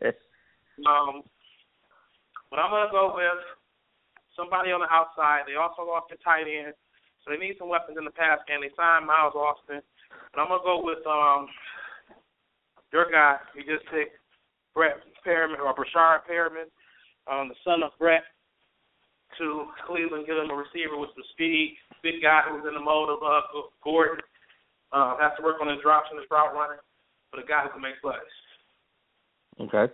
But I'm going to go with somebody on the outside. They also lost their tight end, so they need some weapons in the pass game. They signed Miles Austin. But I'm going to go with your guy. You just picked Brett Perriman, or Brashard Perriman, the son of Brett, to Cleveland, give him a receiver with some speed, big guy who's in the mode of Gordon. Has to work on his drops and his route running, but a guy who can make plays. Okay.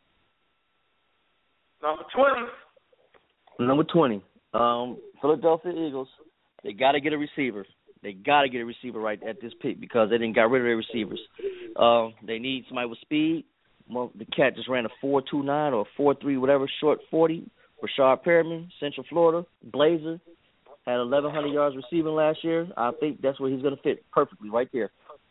Number 20. Philadelphia Eagles. They got to get a receiver. They got to get a receiver right at this pick because they didn't got rid of their receivers. They need somebody with speed. Well, the cat just ran a 4.29 or 4.3, whatever, short 40. Rashard Perriman, Central Florida, Blazer. Had 1,100 yards receiving last year. I think that's where he's going to fit perfectly right there.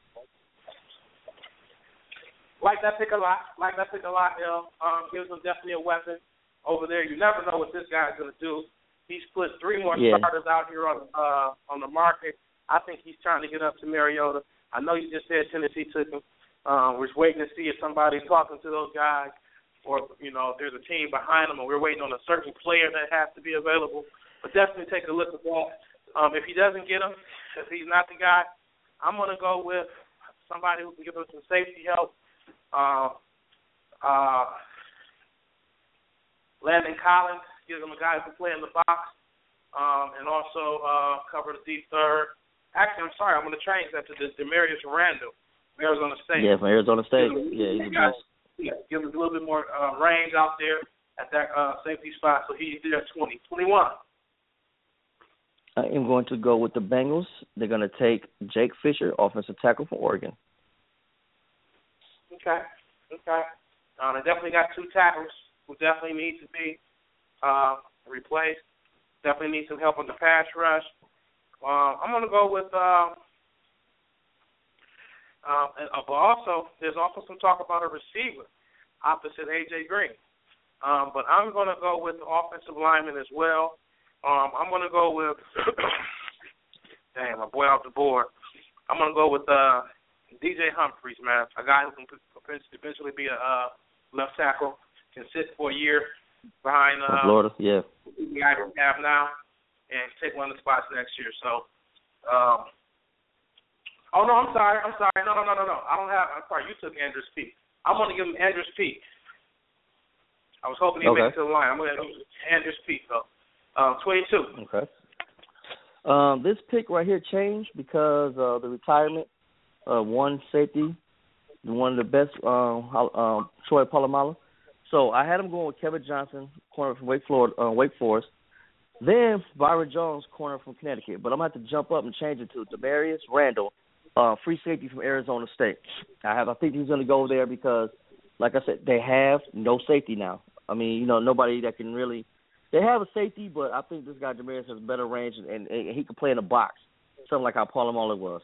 Like that pick a lot, Hill. Gives him definitely a weapon over there. You never know what this guy's going to do. He's put 3 more starters out here on the market. I think he's trying to get up to Mariota. I know you just said Tennessee took him. We're just waiting to see if somebody's talking to those guys or, if there's a team behind them, and we're waiting on a certain player that has to be available. But definitely take a look at that. If he doesn't get him, if he's not the guy, I'm going to go with somebody who can give us some safety help. Landon Collins, give him a guy who can play in the box and also cover the deep third. Actually, I'm sorry, I'm going to change that to Demarius Randall, Arizona State. Yeah, from Arizona State. He's the best. Give him a little bit more range out there at that safety spot, so he's there at 20. 21. I am going to go with the Bengals. They're going to take Jake Fisher, offensive tackle from Oregon. Okay. They definitely got two tackles who definitely need to be replaced. Definitely need some help on the pass rush. I'm going to go with, but also, there's also some talk about a receiver opposite A.J. Green. But I'm going to go with the offensive lineman as well. I'm going to go with, my boy off the board. I'm going to go with DJ Humphries, man, a guy who can eventually be a left tackle, can sit for a year behind Florida, yeah. The guy we have now, and take one of the spots next year. So, I'm sorry. No. I'm sorry. You took Andrews Peak. I'm going to give him Andrews Peak. I was hoping he'd make it to the line. I'm going to give him Andrews Peak, though. 22. Okay. This pick right here changed because of the retirement of one safety, one of the best, Troy Polamalu. So I had him going with Kevin Johnson, corner from Wake Forest. Then Byron Jones, corner from Connecticut. But I'm going to have to jump up and change it to Demarius Randall, free safety from Arizona State. I think he's going to go there because, like I said, they have no safety now. I mean, nobody that can really – they have a safety, but I think this guy Demarius has better range and he can play in a box, something like how Polamalu was.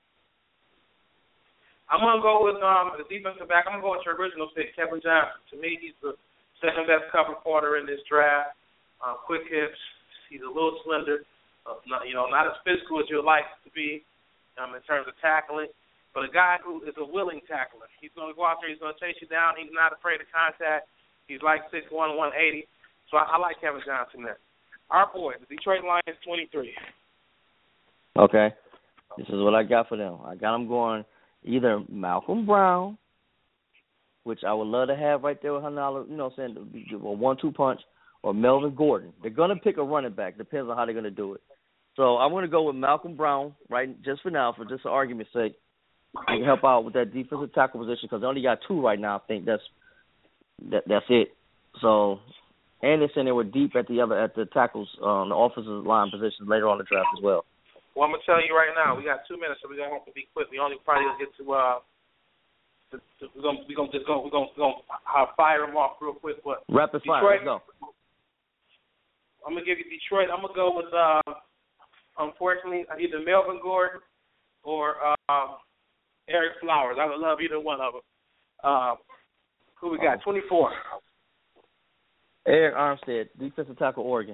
I'm going to go with the defensive back. I'm going to go with your original pick, Kevin Johnson. To me, he's the second best cover corner in this draft. Quick hips. He's a little slender. Not as physical as you'd like to be in terms of tackling, but a guy who is a willing tackler. He's going to go out there. He's going to chase you down. He's not afraid of contact. He's like 6'1", 180. So I like Kevin Johnson there. Our boy, the Detroit Lions, 23. Okay. This is what I got for them. I got them going either Malcolm Brown, which I would love to have right there with Hanala, saying a 1-2 punch, or Melvin Gordon. They're going to pick a running back. Depends on how they're going to do it. So I'm going to go with Malcolm Brown, right, just for now, for just argument's sake. He can help out with that defensive tackle position because they only got two right now. I think that's it. So, and they're saying they were deep at the tackles, the offensive line positions later on in the draft as well. Well, I'm going to tell you right now, we got 2 minutes, so we're going to have to be quick. We only probably going to get to we're going to fire them off real quick. But rapid Detroit, fire, let's go. I'm going to give you Detroit. I'm going to go with, unfortunately, either Melvin Gordon or Eric Flowers. I would love either one of them. Who we got? 24. Eric Armstead, defensive tackle, Oregon.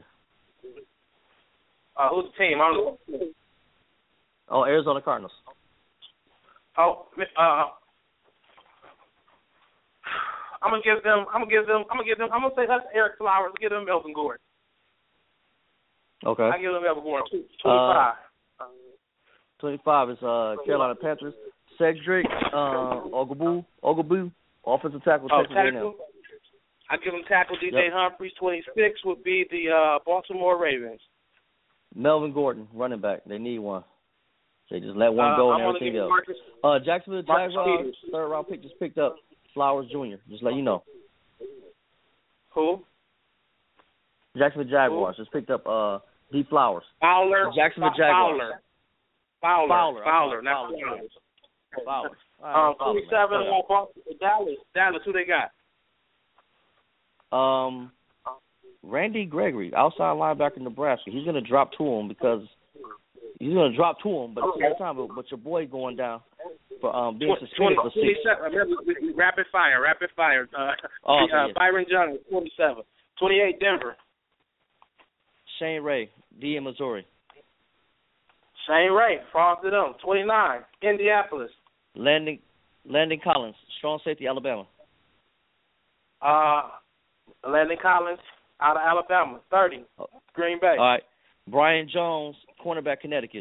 Who's the team? I don't know. Oh, Arizona Cardinals. I'm gonna say that's Eric Flowers. Give them Melvin Gordon. Okay. I give them Melvin Gordon. 25. 25 is Carolina Panthers. Cedric Ogbu, offensive tackle. Tackle. I give them tackle. DJ Humphries. 26 would be the Baltimore Ravens. Melvin Gordon, running back. They need one. They just let one go and everything else. Jacksonville Jaguars, third round pick just picked up Flowers Jr. Just let you know. Who? Jacksonville Jaguars just picked up D. Flowers. Fowler. Jacksonville Jaguars. Fowler. Not Fowler. 27 Dallas. Who they got? Randy Gregory, outside linebacker, Nebraska. He's going to drop to him, but at the same time, but your boy going down for being suspended for 6. Rapid fire. Byron Jones, 27. 28, Denver. Shane Ray, D in Missouri. Shane Ray, France to them. 29, Indianapolis. Landon Collins, strong safety, Alabama. Landon Collins out of Alabama, 30, Green Bay. All right. Brian Jones, cornerback, Connecticut.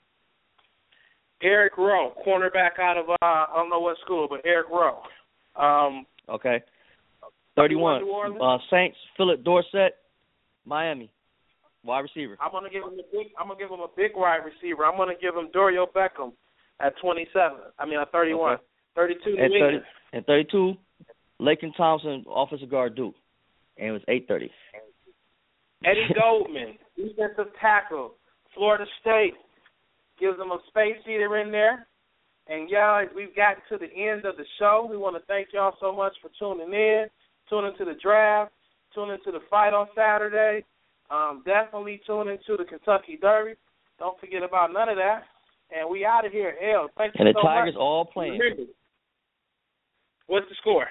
Eric Rowe, cornerback out of, I don't know what school, but Eric Rowe. Okay. 31, Saints, Philip Dorsett, Miami, wide receiver. I'm gonna give him a big wide receiver. I'm gonna give him Dorio Beckham at 27. 31. Okay. 32, New England. And 32, Laken Thompson, offensive guard, Duke. And it was 8:30. Eddie Goldman, defensive tackle, Florida State. Gives them a space heater in there. And y'all, we've gotten to the end of the show. We want to thank y'all so much for tuning in to the draft, tuning to the fight on Saturday. Definitely tune into the Kentucky Derby. Don't forget about none of that. And we out of here. Hell, thank you so much. And the Tigers all playing. What's the score?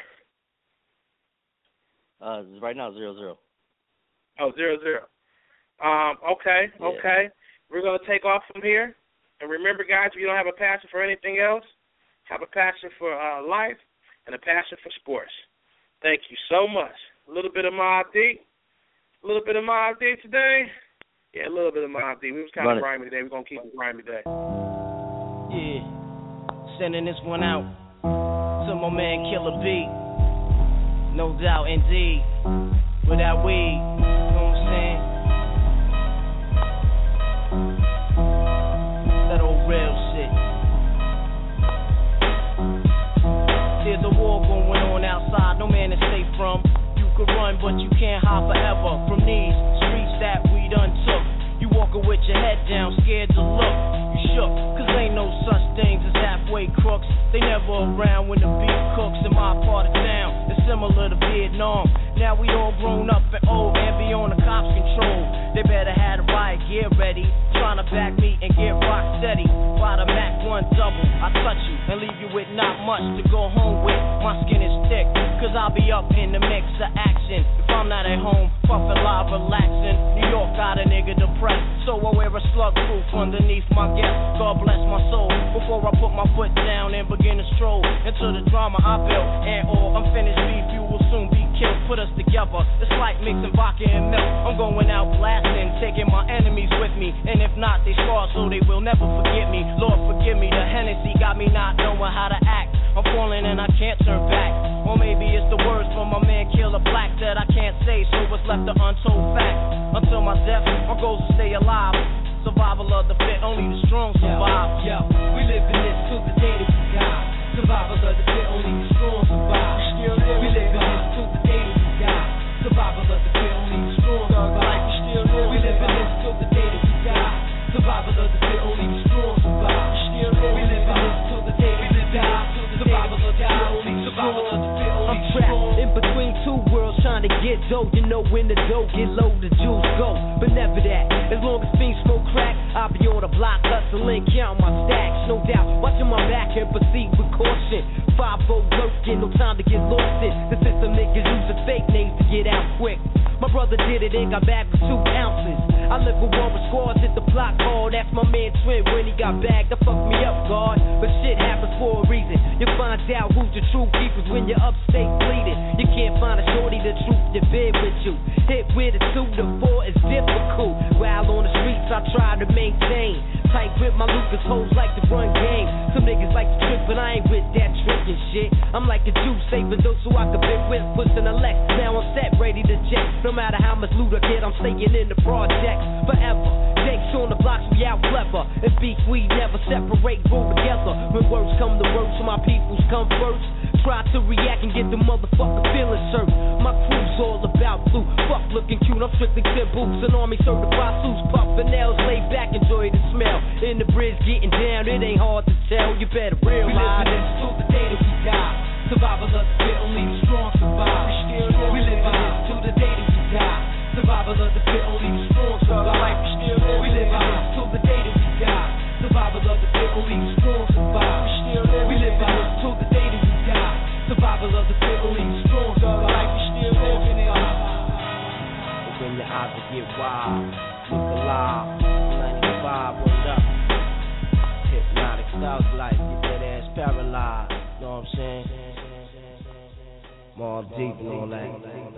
Right now, 0-0. Oh, 0-0. Okay. We're going to take off from here. And remember, guys, if you don't have a passion for anything else, have a passion for life and a passion for sports. Thank you so much. A little bit of Mobb Deep. A little bit of Mobb Deep today. Yeah, a little bit of Mobb Deep. We was kind of grimy today. We're going to keep it grimy today. Yeah. Sending this one out to my man Killer B. No doubt, indeed. Without weed, you know what I'm saying? That old real shit. There's a war going on outside, no man is safe from. You could run, but you can't hide forever from these streets that we done took. You walking with your head down, scared to look. You shook, cause ain't no such things as halfway crooks. They never around when the beef cooks in my part of town. It's similar to Vietnam. Now we all grown up and old and beyond the cops' control. They better have the riot gear ready, trying to back me and get rock steady. By the Mac 1 double, I touch you and leave you with not much to go home with. My skin is thick, cause I'll be up in the mix of action. If I'm not at home, puffin' live, relaxing. New York got a nigga depressed, so I wear a slug proof underneath my guest. God bless my soul, before I put my foot down and begin to stroll into the drama I built. And all unfinished beef, you will soon be killed. Put us together, it's like mixing vodka and milk. I'm going out blasting, taking my enemies with me. And if not, they scarred so they will never forget me. Lord forgive me, the Hennessy got me not knowing how to act. I'm falling and I can't turn back. Or maybe it's the words from my man Killer Black that I can't say, so it's left the untold fact. Until my death, my goal is to stay alive. Survival of the fit, only the strong survive. Yo, we live in this till the day that we die. Survival of the fit, only the strong survive. We live in this till the day that we die. Survival of the fit, only the strong survive. We live in this till the day that we die. Survival of the fit, only the strong survive. We live in this till the day that we die. Survival of the fit, only the strong survive. I'm trapped in between two worlds trying to get dough. You know when the dough get low, the juice go. But never that. As long as things smoke crack, I'll be on the block hustling, count my stacks. No doubt, watching my back and proceed with caution. 5-0 lurking, no time to get lost in. The system niggas using fake names to get out quick. My brother did it and got back with 2 ounces. I live with one with squads, hit the block hard. That's my man Twin when he got bagged. That fucked me up, God. But shit happens for a reason. You find out who's the true keepers when you're upstate bleeding. You can't find a shorty the truth to bed with you. Hit with a 2 to 4 is difficult. While on the streets I try to maintain tight grip, my Lucas hoes like to run game. Some niggas like to trip, but I ain't with that trickin' shit. I'm like a Jew, saving those so I can big whip, pushing a Lex. Now I'm set, ready to jet. No matter how much loot I get, I'm staying in the projects forever. Jakes on the blocks, we out clever. And beef, we never separate, roll together. When words come to words, so my peoples come first. Try to react and get the motherfucker feeling hurt. My crew's all about blue, fuck looking cute. I'm strictly 10 boots and army certified suits. Puffin' nails, lay back, enjoy the smell. In the bridge, getting down, it ain't hard to tell. You better realize we live in this till the day that we die. Survival of the fit, only the strong survive. We live in this till the day that we die. Survival of the fit, only the strong survive. We live in this till the day that we die. Survival of the fit, only the strong survive. We live in this till the day that we die. Survival of the fit, only the strong survive. We still living it. Open your eyes to get wild. Look alive. 95, what's up? Hypnotic South Life, get that ass paralyzed. Know what I'm saying? Mobb Deep and all that.